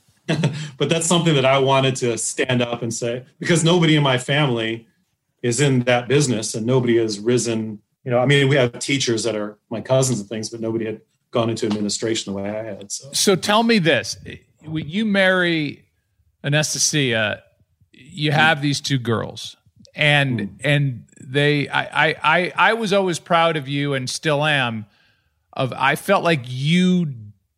But that's something that I wanted to stand up and say, because nobody in my family is in that business and nobody has risen. You know, I mean, we have teachers that are my cousins and things, but nobody had gone into administration the way I had. So, so tell me this, when you marry Anastasia, you have these two girls and, mm. and they, I, I, I was always proud of you and still am of, I felt like you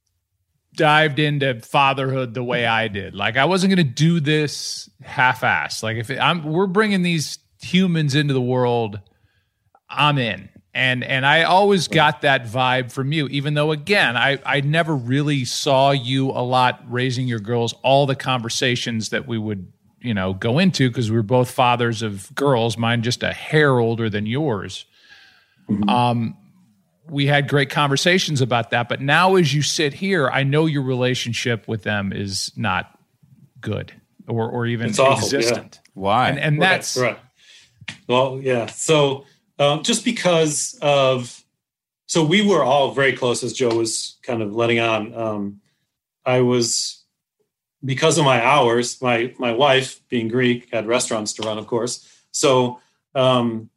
dived into fatherhood the way I did. Like I wasn't going to do this half-assed. Like if it, I'm, we're bringing these humans into the world, I'm in. And, and I always got that vibe from you, even though again, I, I never really saw you a lot raising your girls, all the conversations that we would, you know, go into, because we were both fathers of girls, mine just a hair older than yours. Mm-hmm. Um, we had great conversations about that, but now as you sit here, I know your relationship with them is not good or, or even it's awful, Yeah. existent. Why? And, and right, that's right. Well, yeah. So um, just because of, so we were all very close, as Joe was kind of letting on. Um, I was, because of my hours, my, my wife being Greek had restaurants to run, of course. So um,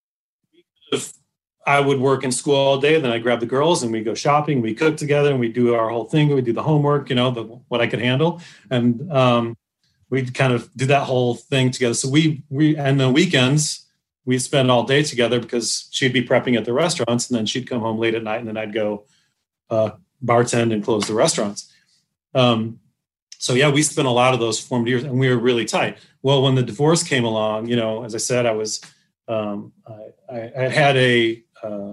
if, I would work in school all day, then I'd grab the girls and we'd go shopping, we cook together and we do our whole thing. We do the homework, you know, the, what I could handle. And um, we'd kind of do that whole thing together. So we, we, and the weekends we'd spend all day together because she'd be prepping at the restaurants and then she'd come home late at night and then I'd go uh, bartend and close the restaurants. Um, so yeah, we spent a lot of those formative years and we were really tight. Well, when the divorce came along, you know, as I said, I was, um, I, I, I had a, Uh,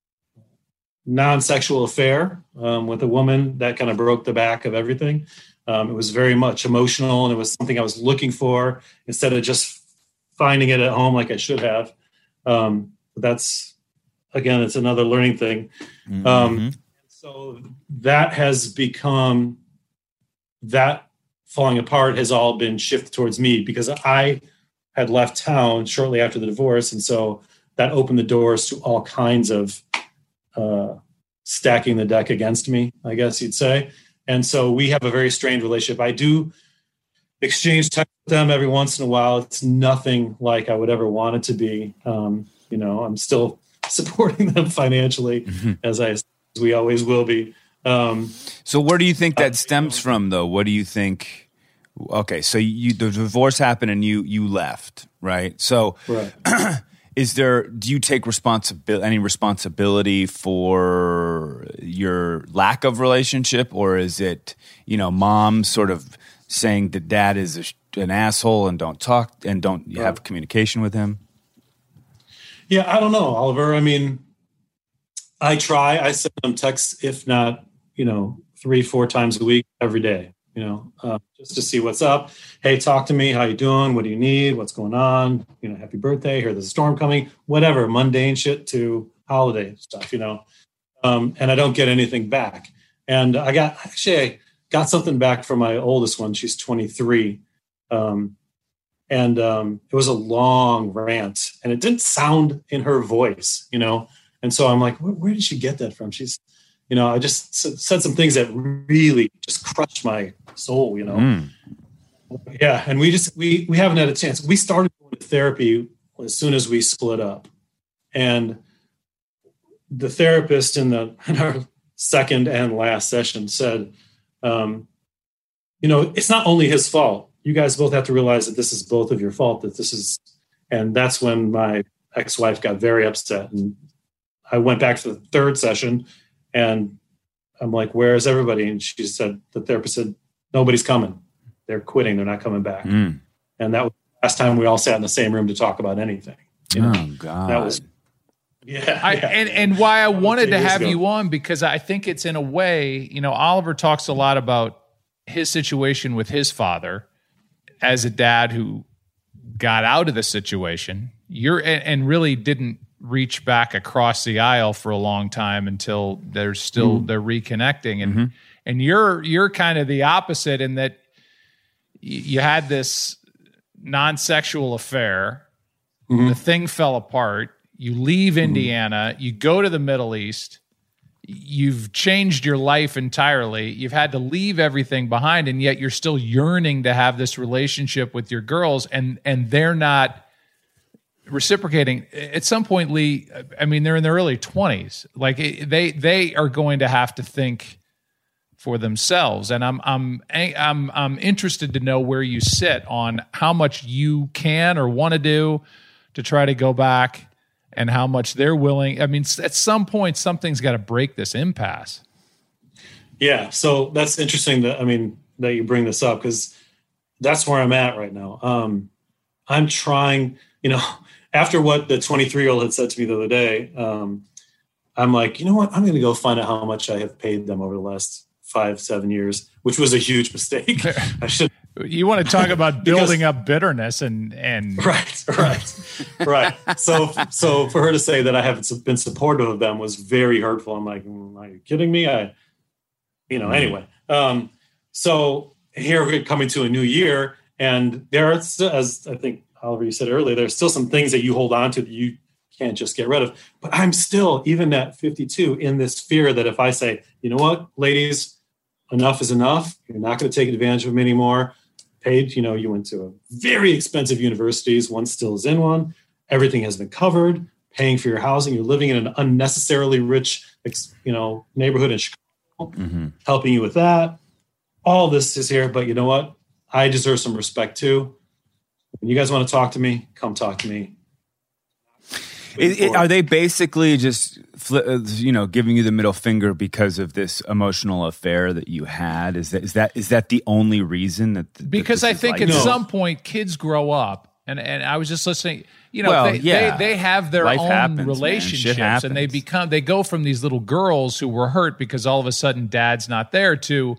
non-sexual affair um, with a woman that kind of broke the back of everything. Um, it was very much emotional and it was something I was looking for instead of just finding it at home like I should have. Um, but that's, again, it's another learning thing. Mm-hmm. Um, so that has become, that falling apart has all been shifted towards me because I had left town shortly after the divorce. And so that opened the doors to all kinds of uh, stacking the deck against me, I guess you'd say. And so we have a very strained relationship. I do exchange text with them every once in a while. It's nothing like I would ever want it to be. Um, you know, I'm still supporting them financially, mm-hmm. as I as we always will be. Um, so where do you think that stems from, though? What do you think? Okay, so you the divorce happened and you you left, right? So. Right. Is there, do you take responsibility, any responsibility for your lack of relationship, or is it, you know, mom sort of saying that dad is a, an asshole and don't talk and don't right. have communication with him? Yeah, I don't know, Oliver. I mean, I try, I send them texts, if not, you know, three, four times a week, every day, you know, uh, just to see what's up. Hey, talk to me. How you doing? What do you need? What's going on? You know, happy birthday. Here, there's a storm coming, whatever, mundane shit to holiday stuff, you know. Um, and I don't get anything back. And I got, actually, I got something back from my oldest one. She's twenty-three. Um, and um, it was a long rant and it didn't sound in her voice, you know. And so I'm like, where, where did she get that from? She's, you know, I just said some things that really just crushed my soul, you know. Mm. Yeah, and we just we we haven't had a chance. We started going to therapy as soon as we split up, and the therapist in the in our second and last session said, um, you know, it's not only his fault. You guys both have to realize that this is both of your fault. That this is, and that's when my ex-wife got very upset, and I went back to the third session, and I'm like, "Where is everybody?" And she said, the therapist said, "Nobody's coming. They're quitting. They're not coming back." Mm. And that was the last time we all sat in the same room to talk about anything. You know? Oh God. That was, yeah. I, yeah. And, and why I wanted to have ago. you on, because I think it's in a way, you know, Oliver talks a lot about his situation with his father as a dad who got out of the situation. You're, and, and really didn't reach back across the aisle for a long time until they're still, mm-hmm. they're reconnecting. And, mm-hmm. and you're, you're kind of the opposite in that you had this non-sexual affair. Mm-hmm. The thing fell apart. You leave Indiana. Mm-hmm. You go to the Middle East. You've changed your life entirely. You've had to leave everything behind, and yet you're still yearning to have this relationship with your girls, and and they're not reciprocating. At some point, Lee, I mean, they're in their early twenties. Like they they are going to have to think for themselves. And I'm I'm I'm I'm interested to know where you sit on how much you can or want to do to try to go back, and how much they're willing. I mean, at some point, something's got to break this impasse. Yeah, so that's interesting that I mean that you bring this up, because that's where I'm at right now. Um, I'm trying, you know, after what the twenty-three-year-old had said to me the other day, um, I'm like, you know what? I'm going to go find out how much I have paid them over the last five, seven years, which was a huge mistake. I should. You want to talk about building because, up bitterness and and right, right, right. So, so for her to say that I haven't been supportive of them was very hurtful. I'm like, are you kidding me? I, you know. Anyway, um, so here we're coming to a new year, and there are, as I think Oliver you said earlier, there's still some things that you hold on to that you can't just get rid of. But I'm still, even at fifty-two, in this fear that if I say, you know what, ladies, enough is enough. You're not going to take advantage of them anymore. Paid, you know, you went to a very expensive universities. One still is in one. Everything has been covered. Paying for your housing. You're living in an unnecessarily rich, you know, neighborhood in Chicago. Mm-hmm. Helping you with that. All this is here, but you know what? I deserve some respect too. When you guys want to talk to me, come talk to me. It, it, are they basically just, you know, giving you the middle finger because of this emotional affair that you had? Is that is that is that the only reason that? that because I think like at no. some point kids grow up, and and I was just listening. You know, well, they, yeah. they they have their Life own happens, relationships, and they become they go from these little girls who were hurt because all of a sudden dad's not there to,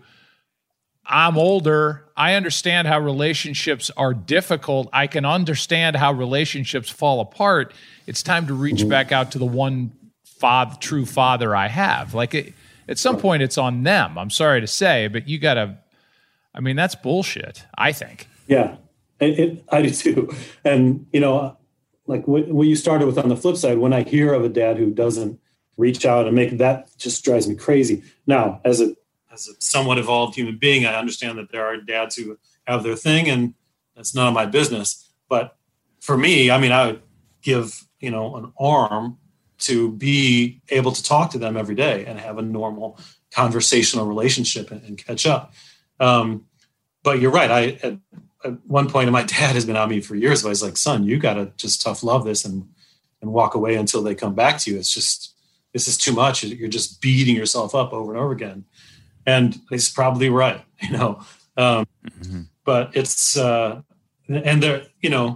I'm older. I understand how relationships are difficult. I can understand how relationships fall apart. It's time to reach back out to the one father, true father I have. Like it, at some point, it's on them. I'm sorry to say, but you got to. I mean, that's bullshit. I think. Yeah, it, it, I do too. And you know, like what, what you started with on the flip side, when I hear of a dad who doesn't reach out and make that, just drives me crazy. Now, as a As a somewhat evolved human being, I understand that there are dads who have their thing, and that's none of my business. But for me, I mean, I would give, you know, an arm to be able to talk to them every day and have a normal conversational relationship and, and catch up. Um, but you're right. I at, at one point, and my dad has been on me for years, but he's like, son, you got to just tough love this and and walk away until they come back to you. It's just, this is too much. You're just beating yourself up over and over again. And he's probably right, you know. Um, mm-hmm. But it's uh, and there, you know,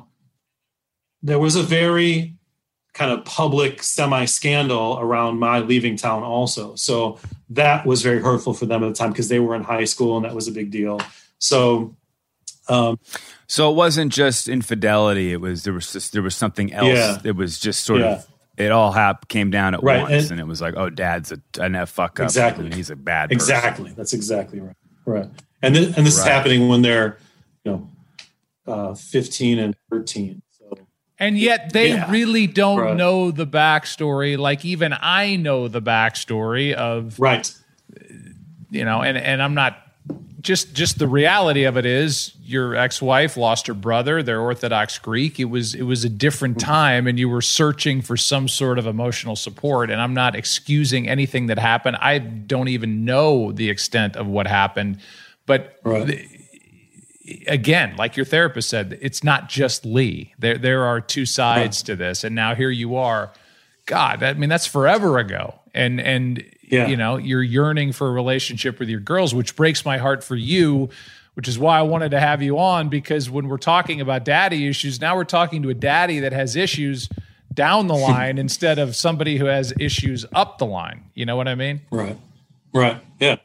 there was a very kind of public semi-scandal around my leaving town also. So that was very hurtful for them at the time because they were in high school and that was a big deal. So, um, so it wasn't just infidelity. It was there was just, there was something else. Yeah. It was just sort yeah. of. It all hap- came down at right. once, and, and it was like, "Oh, Dad's a, a fuck up. Exactly, and he's a bad person." Exactly, that's exactly right. Right, and this, and this right. is happening when they're, you know, uh, fifteen and thirteen. So, and yet they yeah. really don't right. know the backstory. Like even I know the backstory of right. You know, and and I'm not just just the reality of it is your ex-wife lost her brother. They're Orthodox Greek. It was it was a different time, and you were searching for some sort of emotional support. And I'm not excusing anything that happened. I don't even know the extent of what happened. But right. the, again, like your therapist said, it's not just Lee. There there are two sides right. to this, and now here you are. God, I mean, that's forever ago. And and yeah. you know, you're yearning for a relationship with your girls, which breaks my heart for you, which is why I wanted to have you on, because when we're talking about daddy issues, now we're talking to a daddy that has issues down the line instead of somebody who has issues up the line. You know what I mean? Right. Right. Yeah.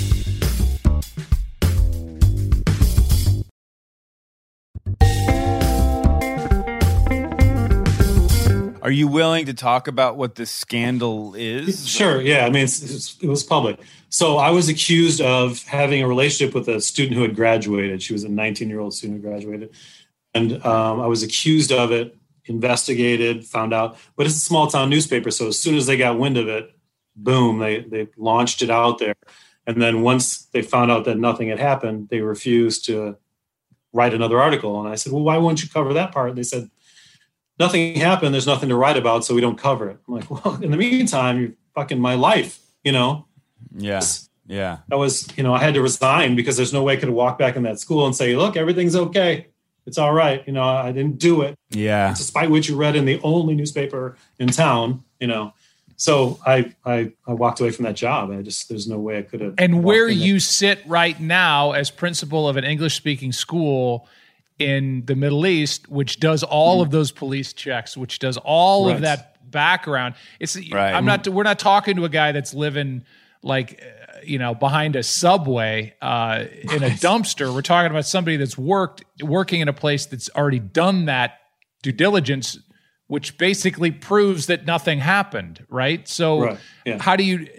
Are you willing to talk about what this scandal is? Sure. Yeah. I mean, it's, it's, it was public. So I was accused of having a relationship with a student who had graduated. She was a nineteen-year-old student who graduated. And um, I was accused of it, investigated, found out. But it's a small-town newspaper, so as soon as they got wind of it, boom, they, they launched it out there. And then once they found out that nothing had happened, they refused to write another article. And I said, well, why won't you cover that part? And they said, nothing happened. There's nothing to write about, so we don't cover it. I'm like, well, in the meantime, you're fucking my life, you know? Yeah, yeah. That was, you know, I had to resign because there's no way I could walk back in that school and say, look, everything's okay. It's all right. You know, I didn't do it. Yeah. Despite what you read in the only newspaper in town, you know. So I, I, I walked away from that job. I just, there's no way I could have. And where you sit right now as principal of an English-speaking school in the Middle East, which does all mm. of those police checks, which does all right. of that background. It's right. I'm not. We're not talking to a guy that's living like uh, you know behind a subway uh, in a dumpster. We're talking about somebody that's worked working in a place that's already done that due diligence, which basically proves that nothing happened. Right. So right. Yeah. how do you?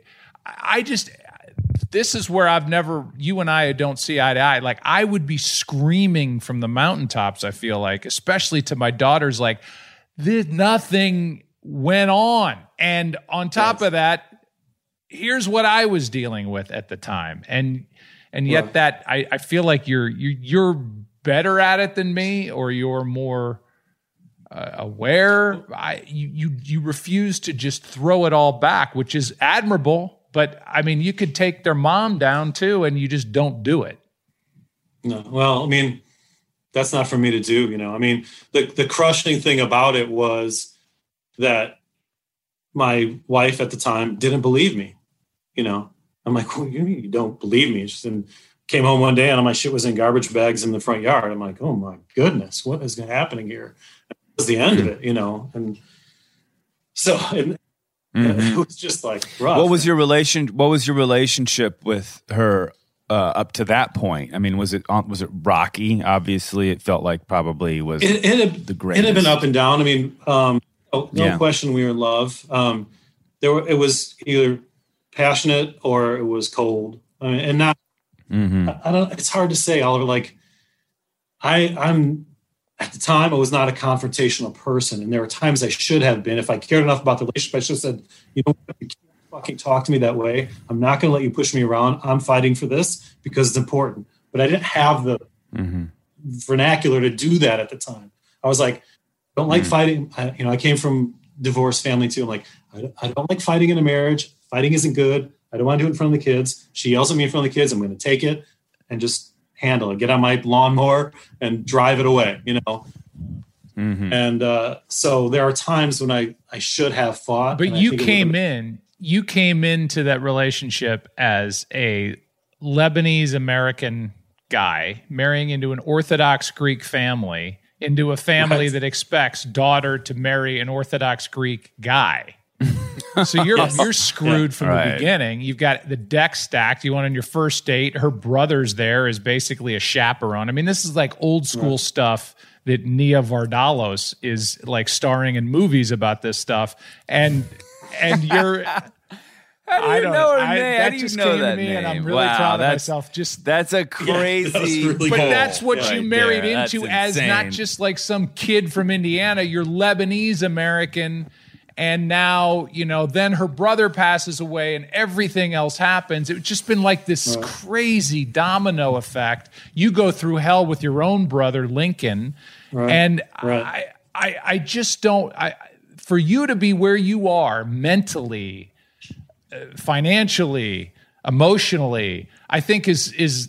I just. This is where I've never, you and I don't see eye to eye. Like, I would be screaming from the mountaintops, I feel like, especially to my daughters, like, this, nothing went on. And on top yes. of that, here's what I was dealing with at the time. And and yet right. that, I, I feel like you're, you're, you're better at it than me, or you're more uh, aware. I, you, you, you refuse to just throw it all back, which is admirable. But, I mean, you could take their mom down, too, and you just don't do it. No. Well, I mean, that's not for me to do, you know. I mean, the, the crushing thing about it was that my wife at the time didn't believe me, you know. I'm like, well, you, you don't believe me. She and came home one day, and all my shit was in garbage bags in the front yard. I'm like, oh, my goodness, what is happening here? It was the end of it, you know. And so... And, Mm-hmm. It was just like rough. What was your relation? What was your relationship with her uh, up to that point? I mean, was it was it rocky? Obviously, it felt like probably was it, it had, the greatest. It had been up and down. I mean, um, no, no yeah. question, we were in love. Um, there were, it was either passionate or it was cold, I mean, and not. Mm-hmm. I, I don't. It's hard to say, Oliver. Like, I, I'm. At the time, I was not a confrontational person, and there were times I should have been. If I cared enough about the relationship, I should have said, you know, you can't fucking talk to me that way. I'm not going to let you push me around. I'm fighting for this because it's important. But I didn't have the mm-hmm. vernacular to do that at the time. I was like, don't like mm-hmm. fighting. I, you know, I came from divorced family too. I'm like, I don't, I don't like fighting in a marriage. Fighting isn't good. I don't want to do it in front of the kids. She yells at me in front of the kids. I'm going to take it and just handle it, get on my lawnmower and drive it away, you know? Mm-hmm. And uh, so there are times when I, I should have fought. But you came in, you came into that relationship as a Lebanese American guy marrying into an Orthodox Greek family, into a family right. that expects daughter to marry an Orthodox Greek guy. So you're yes. you're screwed yeah. from right. the beginning. You've got the deck stacked. You went on your first date. Her brother's there is basically a chaperone. I mean, this is like old school right. stuff that Nia Vardalos is like starring in movies about this stuff. And and you're How do you I don't know her I, name? that How do you just know came that to me, name? and I'm really wow, proud of that's, myself. Just that's a crazy. Yeah, that really but cool. that's what yeah, you right married there. into That's as insane. not just like some kid from Indiana. You're Lebanese American, And now, you know, then her brother passes away and everything else happens. It's just been like this right. crazy domino effect. You go through hell with your own brother, Lincoln. Right. And right. I, I, I just don't, I, for you to be where you are mentally, uh, financially, emotionally, I think is, is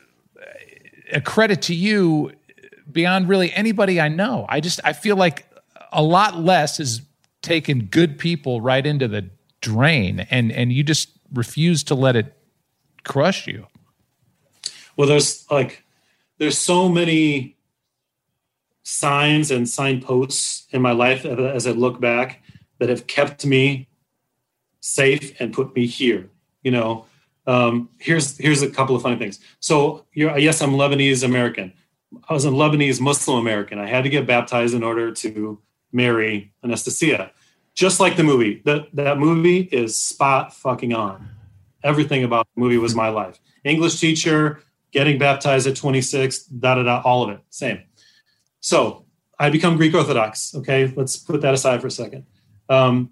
a credit to you beyond really anybody I know. I just, I feel like a lot less is taken good people right into the drain, and and you just refuse to let it crush you. Well, there's like there's so many signs and signposts in my life as I look back that have kept me safe and put me here. You know, um, here's here's a couple of funny things. So, you're, yes, I'm Lebanese American. I was a Lebanese Muslim American. I had to get baptized in order to marry Anastasia. Just like the movie. That that movie is spot fucking on. Everything about the movie was my life. English teacher, getting baptized at twenty-six, da da da, all of it. Same. So I become Greek Orthodox. Okay, let's put that aside for a second. Um,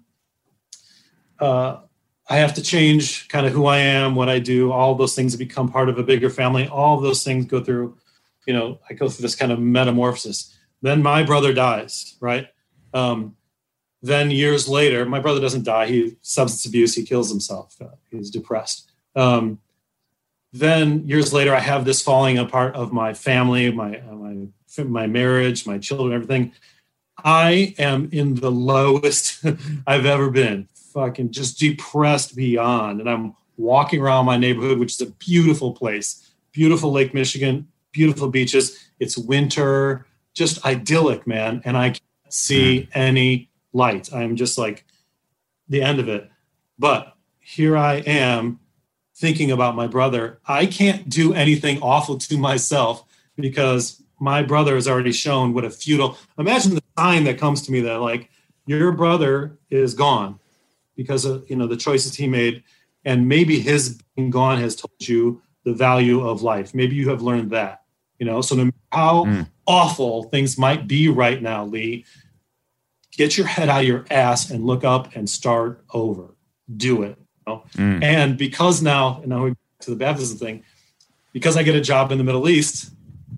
uh, I have to change kind of who I am, what I do, all those things have become part of a bigger family. All of those things go through, you know, I go through this kind of metamorphosis. Then my brother dies, right? Um, then years later, my brother doesn't die. He substance abuse. He kills himself. Uh, he's depressed. Um, then years later, I have this falling apart of my family, my uh, my my marriage, my children, everything. I am in the lowest I've ever been. Fucking just depressed beyond. And I'm walking around my neighborhood, which is a beautiful place, beautiful Lake Michigan, beautiful beaches. It's winter, just idyllic, man. And I can't see any light. I'm just like the end of it. But here I am thinking about my brother. I can't do anything awful to myself because my brother has already shown what a futile, imagine the sign that comes to me that like, your brother is gone because of, you know, the choices he made. And maybe his being gone has told you the value of life. Maybe you have learned that, you know, so no matter how mm. awful things might be right now, Lee, get your head out of your ass and look up and start over. Do it. You know? mm. And because now, and now we back to the baptism thing, because I get a job in the Middle East,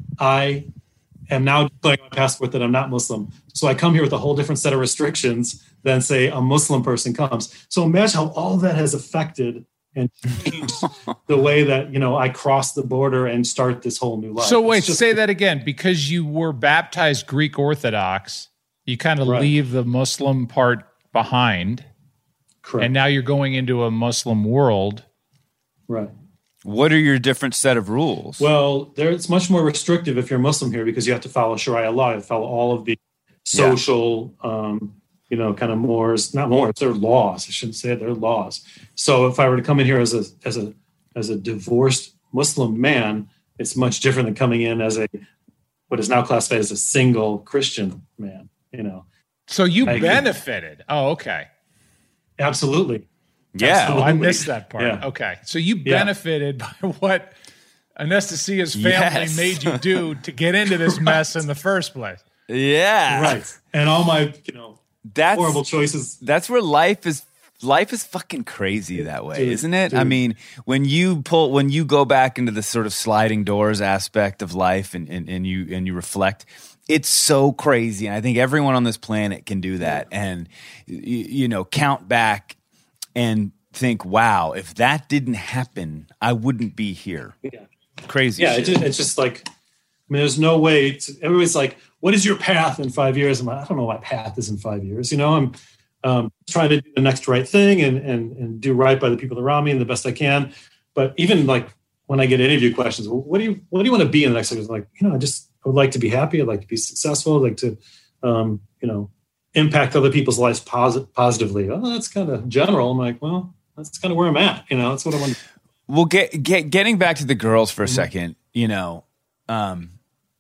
I am now declaring my passport that I'm not Muslim. So I come here with a whole different set of restrictions than, say, a Muslim person comes. So imagine how all that has affected and changed the way that, you know, I cross the border and start this whole new life. So wait, just, say that again. Because you were baptized Greek Orthodox, you kind of right. leave the Muslim part behind. Correct. And now you're going into a Muslim world. Right. What are your different set of rules? Well, there, it's much more restrictive if you're Muslim here because you have to follow Sharia law. You have to follow all of the social, yeah. um, you know, kind of mores, not mores, they're laws. I shouldn't say it, they're laws. So if I were to come in here as a as a as a divorced Muslim man, it's much different than coming in as a what is now classified as a single Christian man, you know. So you I, benefited. Oh, okay. Absolutely. Yeah. Absolutely. Oh, I missed that part. Yeah. Okay. So you benefited yeah. by what Anastasia's family yes. made you do to get into this mess in the first place. Yeah. Right. And all my, you know, that's, horrible choices. That's where life is life is fucking crazy that way, dude, isn't it? Dude. I mean, when you pull when you go back into the sort of sliding doors aspect of life and, and, and you and you reflect, it's so crazy. And I think everyone on this planet can do that and you, you know, count back and think, wow, if that didn't happen, I wouldn't be here. Yeah. Crazy yeah, shit. It's, just, it's just like, I mean, there's no way. To, everybody's like, what is your path in five years? I'm like, I don't know what path is in five years. You know, I'm um, trying to do the next right thing and, and, and do right by the people around me and the best I can. But even like when I get interview questions, well, what do you what do you want to be in the next year? Like, you know, I just I would like to be happy. I'd like to be successful. I'd like to, um, you know, impact other people's lives posit- positively. Oh, that's kind of general. I'm like, well, that's kind of where I'm at. You know, that's what I want. Well, get, get getting back to the girls for a mm-hmm. second. You know, um,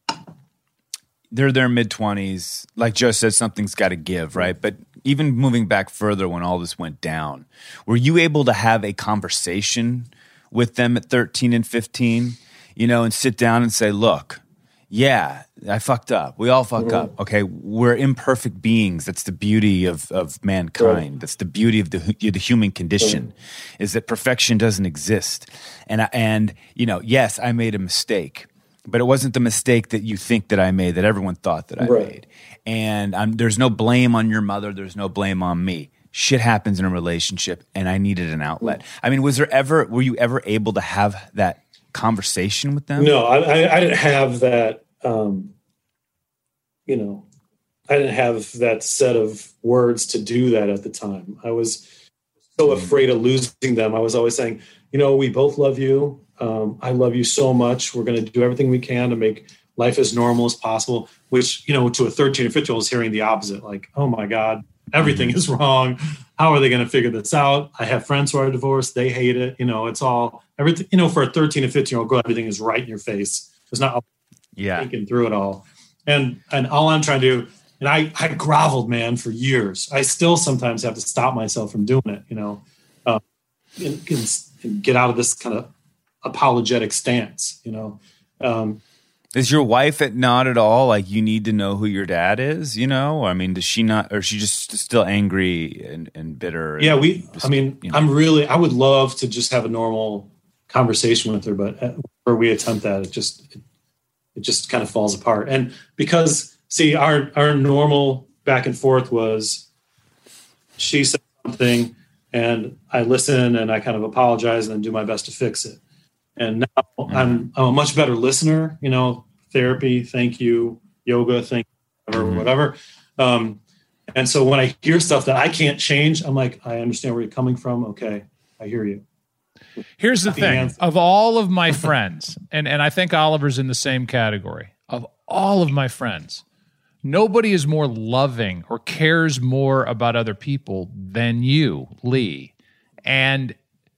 they're their mid twenties. Like Joe said, something's got to give, right? But even moving back further, when all this went down, were you able to have a conversation with them at thirteen and fifteen? You know, and sit down and say, look, yeah, I fucked up. We all fuck mm-hmm. up. Okay, we're imperfect beings. That's the beauty of of mankind. Right. That's the beauty of the the human condition, mm-hmm. is that perfection doesn't exist. And I, and you know, yes, I made a mistake, but it wasn't the mistake that you think that I made, that everyone thought that I right. made. And I'm, there's no blame on your mother. There's no blame on me. Shit happens in a relationship, and I needed an outlet. I mean, was there ever? Were you ever able to have that conversation with them? No, I, I didn't have that. Um, you know, I didn't have that set of words to do that at the time. I was so afraid of losing them. I was always saying, you know, we both love you. Um, I love you so much. We're going to do everything we can to make life as normal as possible. Which, you know, to a thirteen or fifteen year old is hearing the opposite. Like, oh my God, everything is wrong. How are they going to figure this out? I have friends who are divorced. They hate it. You know, it's all everything. You know, for a thirteen or fifteen year old girl, everything is right in your face. It's not yeah thinking through it all. And and all I'm trying to do, and I I groveled, man, for years. I still sometimes have to stop myself from doing it. You know, um, and, and get out of this kind of apologetic stance. You know. Um, Is your wife at not at all like, you need to know who your dad is? You know, I mean, does she not, or is she just still angry and, and bitter? Yeah, and we. just, I mean, you know. I'm really. I would love to just have a normal conversation with her, but where we attempt that, it just it, it just kind of falls apart. And because, see, our our normal back and forth was, she said something, and I listen, and I kind of apologize, and then do my best to fix it. And now mm-hmm. I'm I'm a much better listener, you know, therapy, thank you, yoga, thank you, or mm-hmm. whatever. Um, and so when I hear stuff that I can't change, I'm like, I understand where you're coming from. Okay, I hear you. Here's the thing. Answer. Of all of my friends, and, and I think Oliver's in the same category, of all of my friends, nobody is more loving or cares more about other people than you, Lee. And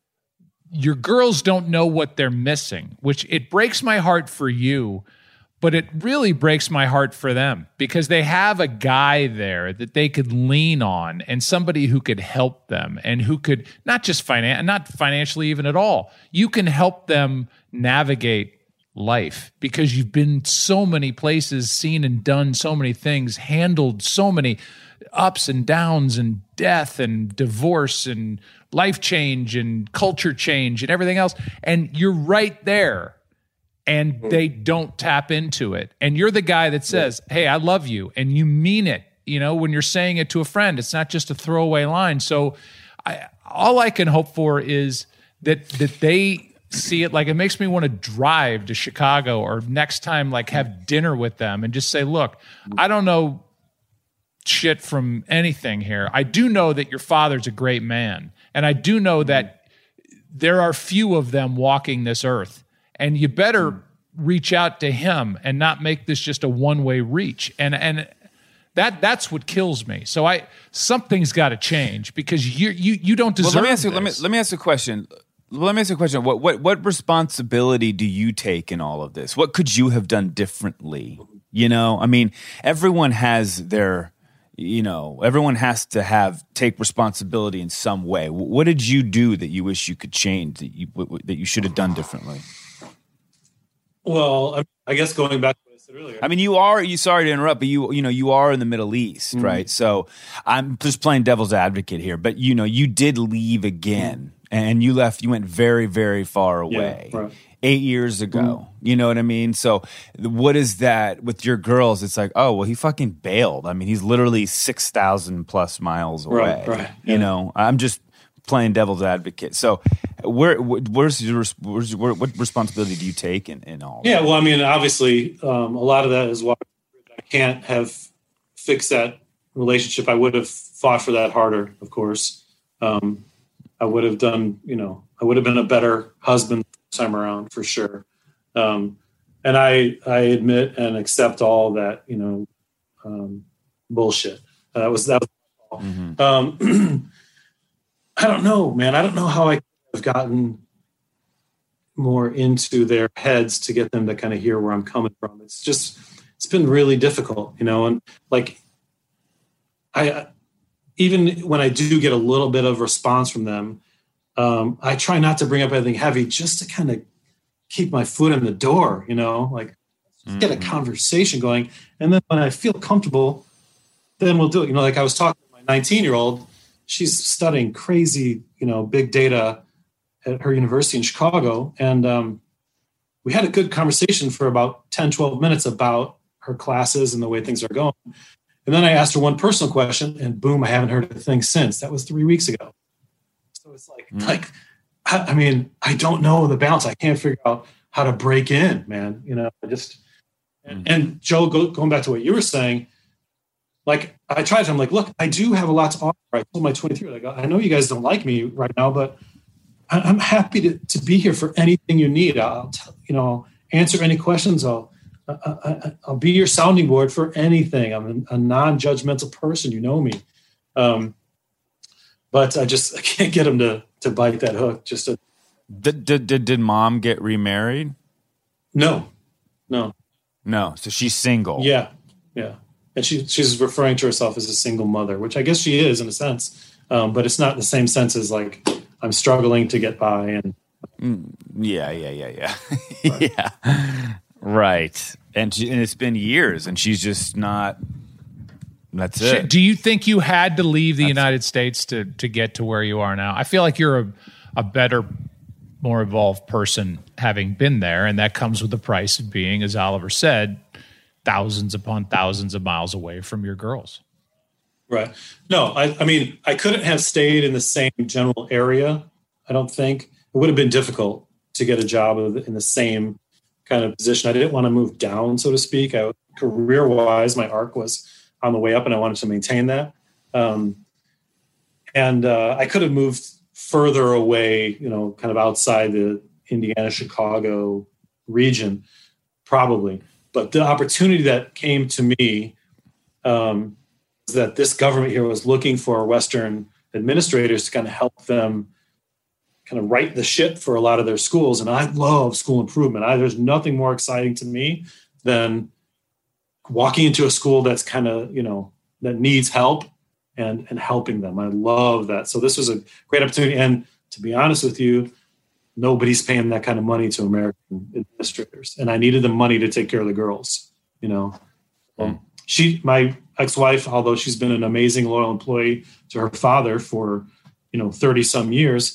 your girls don't know what they're missing, which it breaks my heart for you, but it really breaks my heart for them because they have a guy there that they could lean on and somebody who could help them and who could not just finan- not financially even at all. You can help them navigate life because you've been so many places, seen and done so many things, handled so many ups and downs and death and divorce and life change and culture change and everything else. And you're right there and they don't tap into it. And you're the guy that says, hey, I love you. And you mean it, you know, when you're saying it to a friend, it's not just a throwaway line. So I, all I can hope for is that, that they see it. Like, it makes me want to drive to Chicago or next time, like have dinner with them and just say, look, I don't know shit from anything here. I do know that your father's a great man. And I do know that there are few of them walking this earth. And you better reach out to him and not make this just a one-way reach. And and that that's what kills me. So I something's got to change because you you you don't deserve well, let me ask you, this. let me let me ask you a question. Let me ask you a question. What what what responsibility do you take in all of this? What could you have done differently? You know, I mean, everyone has their You know, everyone has to have take responsibility in some way. What did you do that you wish you could change, that you that you should have done differently? Well, I guess going back to what I said earlier. I mean, you are. You sorry to interrupt, but you you know you are in the Middle East, mm-hmm. right? So I'm just playing devil's advocate here, but you know you did leave again, mm-hmm. and you left. You went very very far away. Yeah, right. Eight years ago. Mm-hmm. You know what I mean? So what is that with your girls? It's like, oh, well, he fucking bailed. I mean, he's literally six thousand plus miles away. Right, right. You yeah. know, I'm just playing devil's advocate. So where, where's your, where's, where, what responsibility do you take in, in all Yeah, that? well, I mean, obviously, um, a lot of that is why I can't have fixed that relationship. I would have fought for that harder, of course. Um, I would have done, you know, I would have been a better husband time around for sure. Um, and I, I admit and accept all that, you know, um, bullshit. Uh, that was, that was, mm-hmm. um, I don't know, man. I don't know how I could have gotten more into their heads to get them to kind of hear where I'm coming from. It's just, it's been really difficult, you know, and like, I, even when I do get a little bit of response from them, Um, I try not to bring up anything heavy just to kind of keep my foot in the door, you know, like, let's mm-hmm. get a conversation going. And then when I feel comfortable, then we'll do it. You know, like I was talking to my nineteen year old, she's studying crazy, you know, big data at her university in Chicago. And um, we had a good conversation for about ten, twelve minutes about her classes and the way things are going. And then I asked her one personal question, and boom, I haven't heard a thing since. That was three weeks ago. So it's like, mm. like, I, I mean, I don't know the balance. I can't figure out how to break in, man. You know, I just, and, mm. and Joe, go, going back to what you were saying, like I tried to, I'm like, look, I do have a lot to offer. I told my twenty-three, like, I know you guys don't like me right now, but I, I'm happy to, to be here for anything you need. I'll, tell, you know, answer any questions. I'll, I, I, I'll be your sounding board for anything. I'm a, a non-judgmental person. You know me. Um, but I just, I can't get him to, to bite that hook. Just to, did, did, did, did mom get remarried? No, no, no. So she's single. Yeah. Yeah. And she, she's referring to herself as a single mother, which I guess she is in a sense. Um, but it's not the same sense as like, I'm struggling to get by. And mm, yeah, yeah, yeah, yeah. Right. Yeah. Right. And, she, and it's been years and she's just not, that's it. Do you think you had to leave the that's United States to, to get to where you are now? I feel like you're a, a better, more evolved person having been there. And that comes with the price of being, as Oliver said, thousands upon thousands of miles away from your girls. Right. No, I, I mean, I couldn't have stayed in the same general area. I don't think it would have been difficult to get a job in the same kind of position. I didn't want to move down, so to speak. I, career-wise, my arc was on the way up, and I wanted to maintain that. Um, and uh, I could have moved further away, you know, kind of outside the Indiana, Chicago region, probably. But the opportunity that came to me um, is that this government here was looking for Western administrators to kind of help them kind of right the ship for a lot of their schools. And I love school improvement. I, there's nothing more exciting to me than walking into a school that's kind of, you know, that needs help and, and helping them. I love that. So this was a great opportunity. And to be honest with you, nobody's paying that kind of money to American administrators. And I needed the money to take care of the girls, you know. Um, she, my ex-wife, although she's been an amazing, loyal employee to her father for, you know, thirty some years,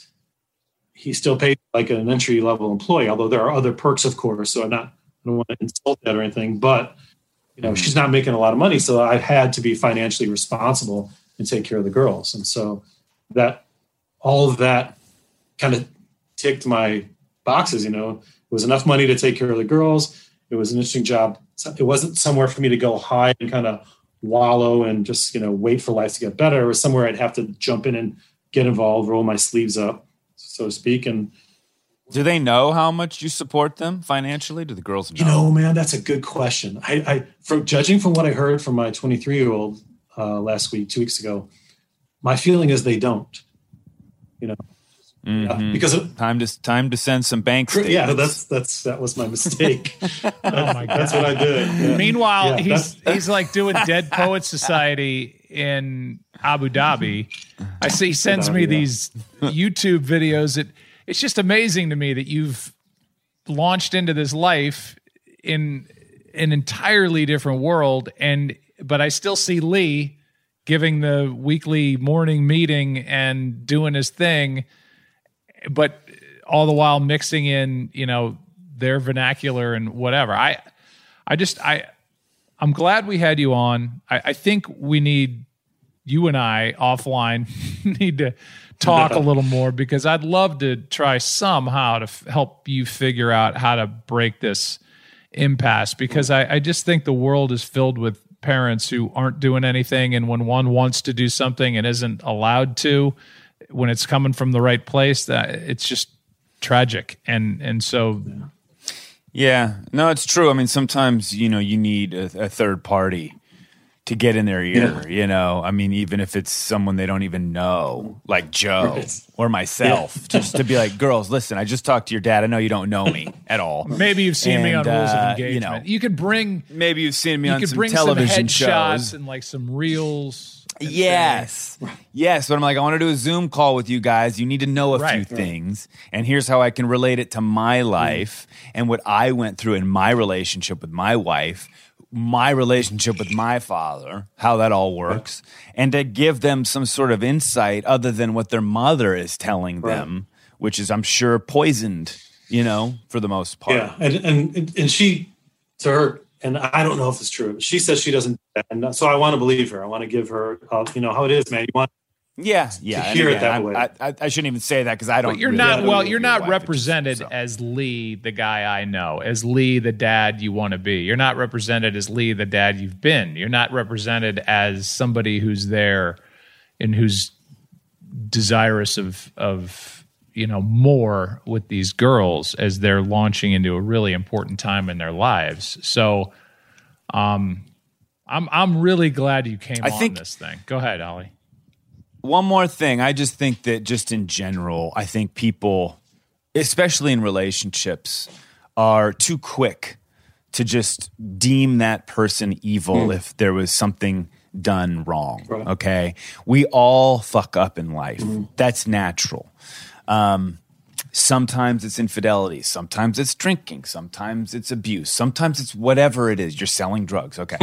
he still paid like an entry level employee, although there are other perks, of course. So I'm not, I don't want to insult that or anything, but you know, she's not making a lot of money. So I had to be financially responsible and take care of the girls. And so that, all of that kind of ticked my boxes, you know. It was enough money to take care of the girls. It was an interesting job. It wasn't somewhere for me to go hide and kind of wallow and just, you know, wait for life to get better. It was somewhere I'd have to jump in and get involved, roll my sleeves up, so to speak. And do they know how much you support them financially? Do the girls know? You know, man, that's a good question. I, I from judging from what I heard from my twenty-three year old uh, last week, two weeks ago, my feeling is they don't, you know. Mm-hmm. Yeah, because of, time to time to send some bank statements. Yeah, that's that's that was my mistake. oh my God. That's what I did. Yeah. Meanwhile, yeah, he's he's like doing Dead Poets Society in Abu Dhabi. I see he sends me these YouTube videos. It it's just amazing to me that you've launched into this life in an entirely different world, and but I still see Lee giving the weekly morning meeting and doing his thing. But all the while mixing in, you know, their vernacular and whatever. I, I just, I, I'm glad we had you on. I, I think we need, you and I offline need to talk a little more, because I'd love to try somehow to f- help you figure out how to break this impasse, because I, I just think the world is filled with parents who aren't doing anything. And when one wants to do something and isn't allowed to, when it's coming from the right place, that it's just tragic. And, and so, yeah, no, it's true. I mean, sometimes, you know, you need a, a third party to get in their ear, yeah. you know, I mean, even if it's someone they don't even know, like Joe right. or myself, yeah. just to be like, girls, listen, I just talked to your dad. I know you don't know me at all. Maybe you've seen and, me on Rules of Engagement. You know, you could bring, maybe you've seen me you on could some bring television some shows and like some reels. Yes. Yes. But I'm like, I want to do a Zoom call with you guys. You need to know a Right. few things. And here's how I can relate it to my life and what I went through in my relationship with my wife, my relationship with my father, how that all works, and to give them some sort of insight other than what their mother is telling Right. them, which is, I'm sure, poisoned, you know, for the most part. Yeah, and and and she, to her, and I don't know if it's true. She says she doesn't, and so I want to believe her. I want to give her, uh, you know, how it is, man. You want Yeah, yeah. to And hear it again, that I, way. I, I, I shouldn't even say that because I don't. But you're really not know well. your You're not wife, represented so. as Lee, the guy I know, as Lee, the dad you want to be. You're not represented as Lee, the dad you've been. You're not represented as somebody who's there and who's desirous of of you know more with these girls as they're launching into a really important time in their lives. So, um, I'm I'm really glad you came I on think- this thing. Go ahead, Ollie. One more thing. I just think that just in general, I think people, especially in relationships, are too quick to just deem that person evil if there was something done wrong. Right. Okay. We all fuck up in life. That's natural. Um, sometimes it's infidelity. Sometimes it's drinking. Sometimes it's abuse. Sometimes it's whatever it is. You're selling drugs. Okay.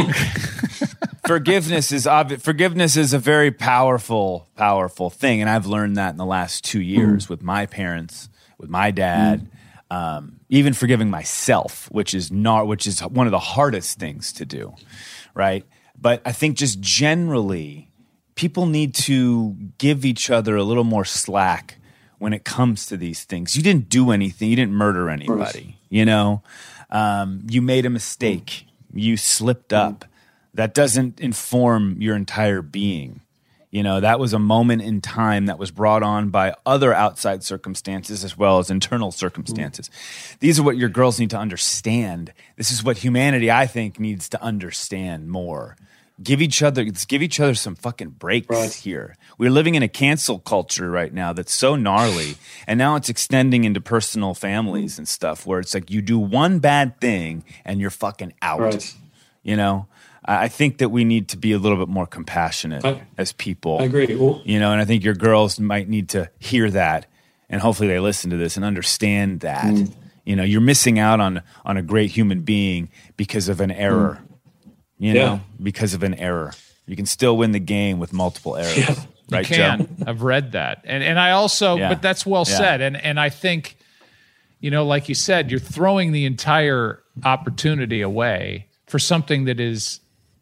Forgiveness is obvi- forgiveness is a very powerful, powerful thing, and I've learned that in the last two years with my parents, with my dad, um, even forgiving myself, which is not, which is one of the hardest things to do, right? But I think just generally, people need to give each other a little more slack when it comes to these things. You didn't do anything. You didn't murder anybody. You know, um, you made a mistake. You slipped up. That doesn't inform your entire being. You know, that was a moment in time that was brought on by other outside circumstances as well as internal circumstances. These are what your girls need to understand. This is what humanity, I think, needs to understand more. Give each other, give each other some fucking breaks Right. here. We're living in a cancel culture right now that's so gnarly, and now it's extending into personal families and stuff where it's like you do one bad thing and you're fucking out. Right. You know, I I think that we need to be a little bit more compassionate I- as people. I agree. Well, You know, and I think your girls might need to hear that, and hopefully they listen to this and understand that. Mm. You know, you're missing out on on a great human being because of an error. You Yeah. know, because of an error, you can still win the game with multiple errors, Yeah. right, You can. Joe? I've read that. And and I also Yeah. but that's well Yeah. said. And and I think, you know, like you said, you're throwing the entire opportunity away for something that is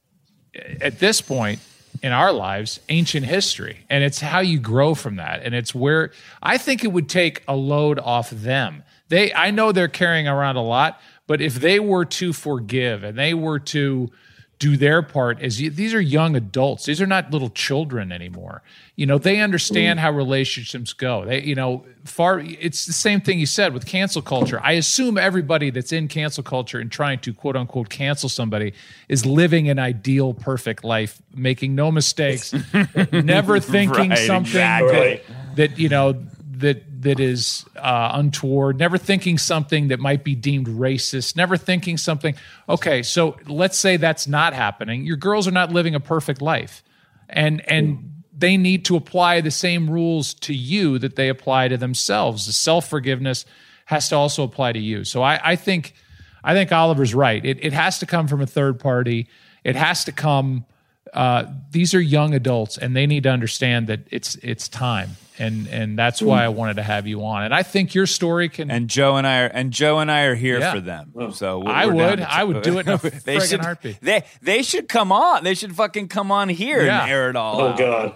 at this point in our lives ancient history. And it's how you grow from that. And it's where I think it would take a load off them. They I know they're carrying around a lot, but if they were to forgive and they were to do their part, as you, these are young adults. These are not little children anymore. You know, they understand how relationships go. They, you know, far. It's the same thing you said with cancel culture. I assume everybody that's in cancel culture and trying to quote unquote cancel somebody is living an ideal, perfect life, making no mistakes, never thinking Right, something exactly. Right. that, that you know that that is uh, untoward, never thinking something that might be deemed racist, never thinking something. Okay, so let's say that's not happening. Your girls are not living a perfect life, and and they need to apply the same rules to you that they apply to themselves. The self forgiveness has to also apply to you. So I, I think I think Oliver's right. It it has to come from a third party. It has to come. Uh, these are young adults, and they need to understand that it's it's time, and and that's why I wanted to have you on. And I think your story can. And Joe and I are and Joe and I are here Yeah. for them. So we're, I we're would. down to- I would do it in a they friggin' should, heartbeat. They they should come on. They should fucking come on here Yeah. and air it all oh out. God,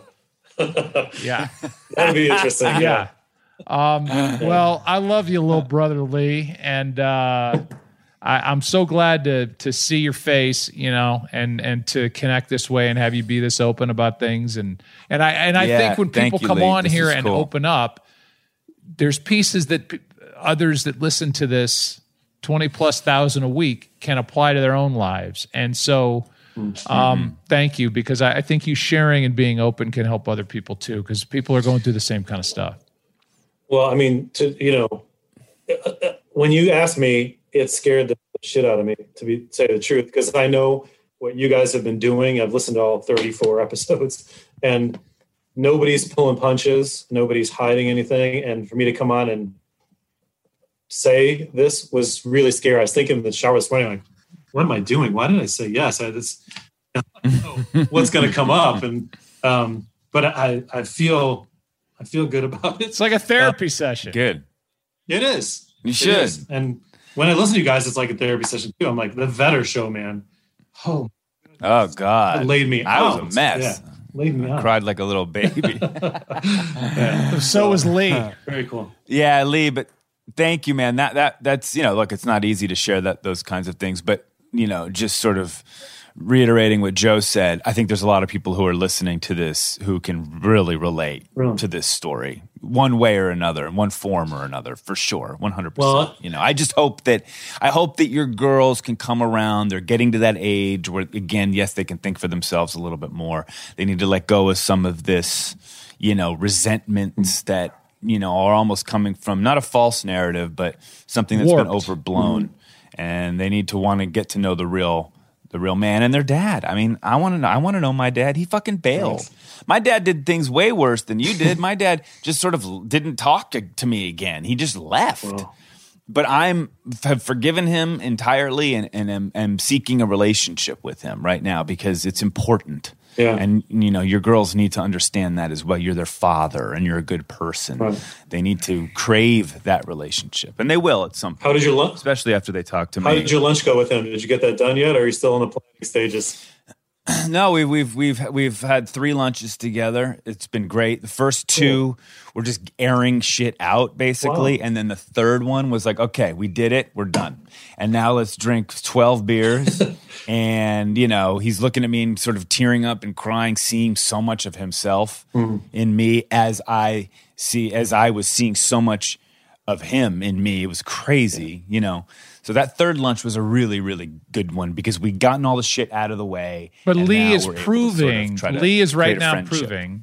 yeah, that'd be interesting. yeah. Um, well, I love you, little brother Lee, and uh, I, I'm so glad to to see your face, you know, and and to connect this way and have you be this open about things, and and I and I Yeah, think when thank people you, come Lee. on This here is and cool. open up, there's pieces that p- others that listen to this twenty plus thousand a week can apply to their own lives, and so. Um, thank you, because I, I think you sharing and being open can help other people too, because people are going through the same kind of stuff. Well, I mean, to you know, when you asked me, it scared the shit out of me, to be say the truth, because I know what you guys have been doing. I've listened to all thirty-four episodes, and nobody's pulling punches. Nobody's hiding anything. And for me to come on and say this was really scary. I was thinking in the shower this morning, like, what am I doing? Why did I say yes? I just, I don't know what's going to come up. And, um, but I, I feel, I feel good about it. It's like a therapy uh, session. Good. It is. You it should. Is. And when I listen to you guys, it's like a therapy session too. I'm like, the Vetter Show, man. Oh, oh God. It laid me I out. was a mess. Yeah, laid me I out. cried like a little baby. Yeah. So was Lee. Very cool. Yeah, Lee, but thank you, man. That that that's, you know, look, it's not easy to share that those kinds of things, but, you know, just sort of reiterating what Joe said, I think there's a lot of people who are listening to this who can really relate Really? to this story one way or another, in one form or another, for sure, one hundred percent. Well, you know, I just hope that I hope that your girls can come around. They're getting to that age where, again, yes, they can think for themselves a little bit more. They need to let go of some of this, you know, resentments that, you know, are almost coming from not a false narrative, but something that's Warped. been overblown. Mm-hmm. And they need to want to get to know the real the real man and their dad. I mean, I want to know, I want to know my dad. He fucking bailed. Thanks. My dad did things way worse than you did. My dad just sort of didn't talk to, to me again. He just left. Wow. But I'm have forgiven him entirely and, and am, am seeking a relationship with him right now because it's important. Yeah. And, you know, your girls need to understand that as well. You're their father and you're a good person. Right. They need to crave that relationship. And they will at some point. How did your lunch? Especially after they talk to How me. did your lunch go with him? Did you get that done yet? Or are you still in the planning stages? No, we, we've we've we've had three lunches together. It's been great. The first two Cool. were just airing shit out, basically, Wow. and then the third one was like, okay, we did it, we're done, and now let's drink twelve beers. And you know, he's looking at me and sort of tearing up and crying, seeing so much of himself Mm-hmm. in me as I see as I was seeing so much of him in me. It was crazy, you know. So that third lunch was a really, really good one because we gotten all the shit out of the way. But and Lee now is we're able to proving, sort of try to Lee is right create a now friendship. proving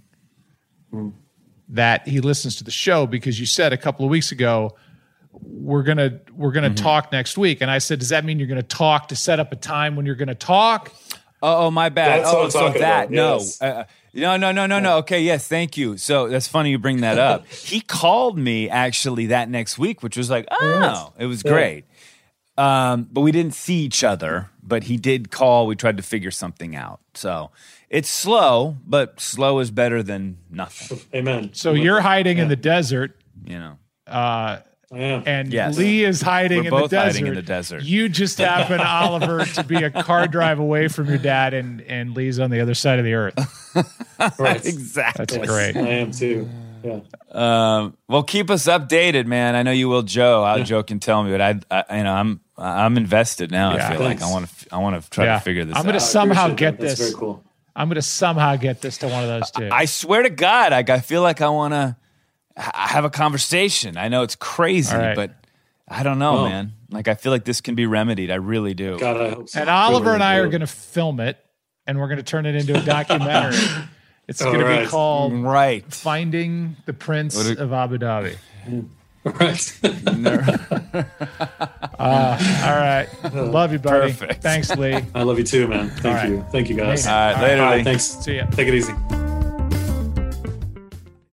that he listens to the show because you said a couple of weeks ago, we're gonna we're gonna Mm-hmm. talk next week, and I said, does that mean you're gonna talk to set up a time when you're gonna talk? Oh, oh, my bad. That's what oh, I'm so talking that about, no, yes. uh, no, no, no, no, no. Okay, yes, thank you. So that's funny you bring that up. He called me actually that next week, which was like, oh, Yes. it was Yeah. great. Um, but we didn't see each other. But he did call. We tried to figure something out. So it's slow, but slow is better than nothing. Amen. So you're hiding in the desert, You know. uh, I am. and Yes. Lee is hiding We're in both the desert. hiding in the desert. You just happen, Oliver, to be a car drive away from your dad, and and Lee's on the other side of the earth. Right. Exactly. That's Yes, great. I am too. Yeah. Um, well, keep us updated, man. I know you will, Joe. I'll Yeah. Joe can tell me, but I, I, you know, I'm, I'm invested now. Yeah. I feel Thanks. like I want to, I want to try Yeah. to figure this I'm gonna out. s- Somehow I appreciate get that. That's this. very cool. I'm going to somehow get this to one of those two. I swear to God, like I feel like I want to h- have a conversation. I know it's crazy, All right. but I don't know, Well. man. Like I feel like this can be remedied. I really do. God, I hope so. and Oliver Really, and I are really. going to film it, and we're going to turn it into a documentary. It's All going to be right. called Right. Finding the Prince What a- of Abu Dhabi. Right. Uh, all right. Love you, buddy. Perfect. Thanks, Lee. I love you too, man. Thank All you. right. Thank you, guys. Amazing. All right, later, All Lee. right, thanks. See ya. Take it easy.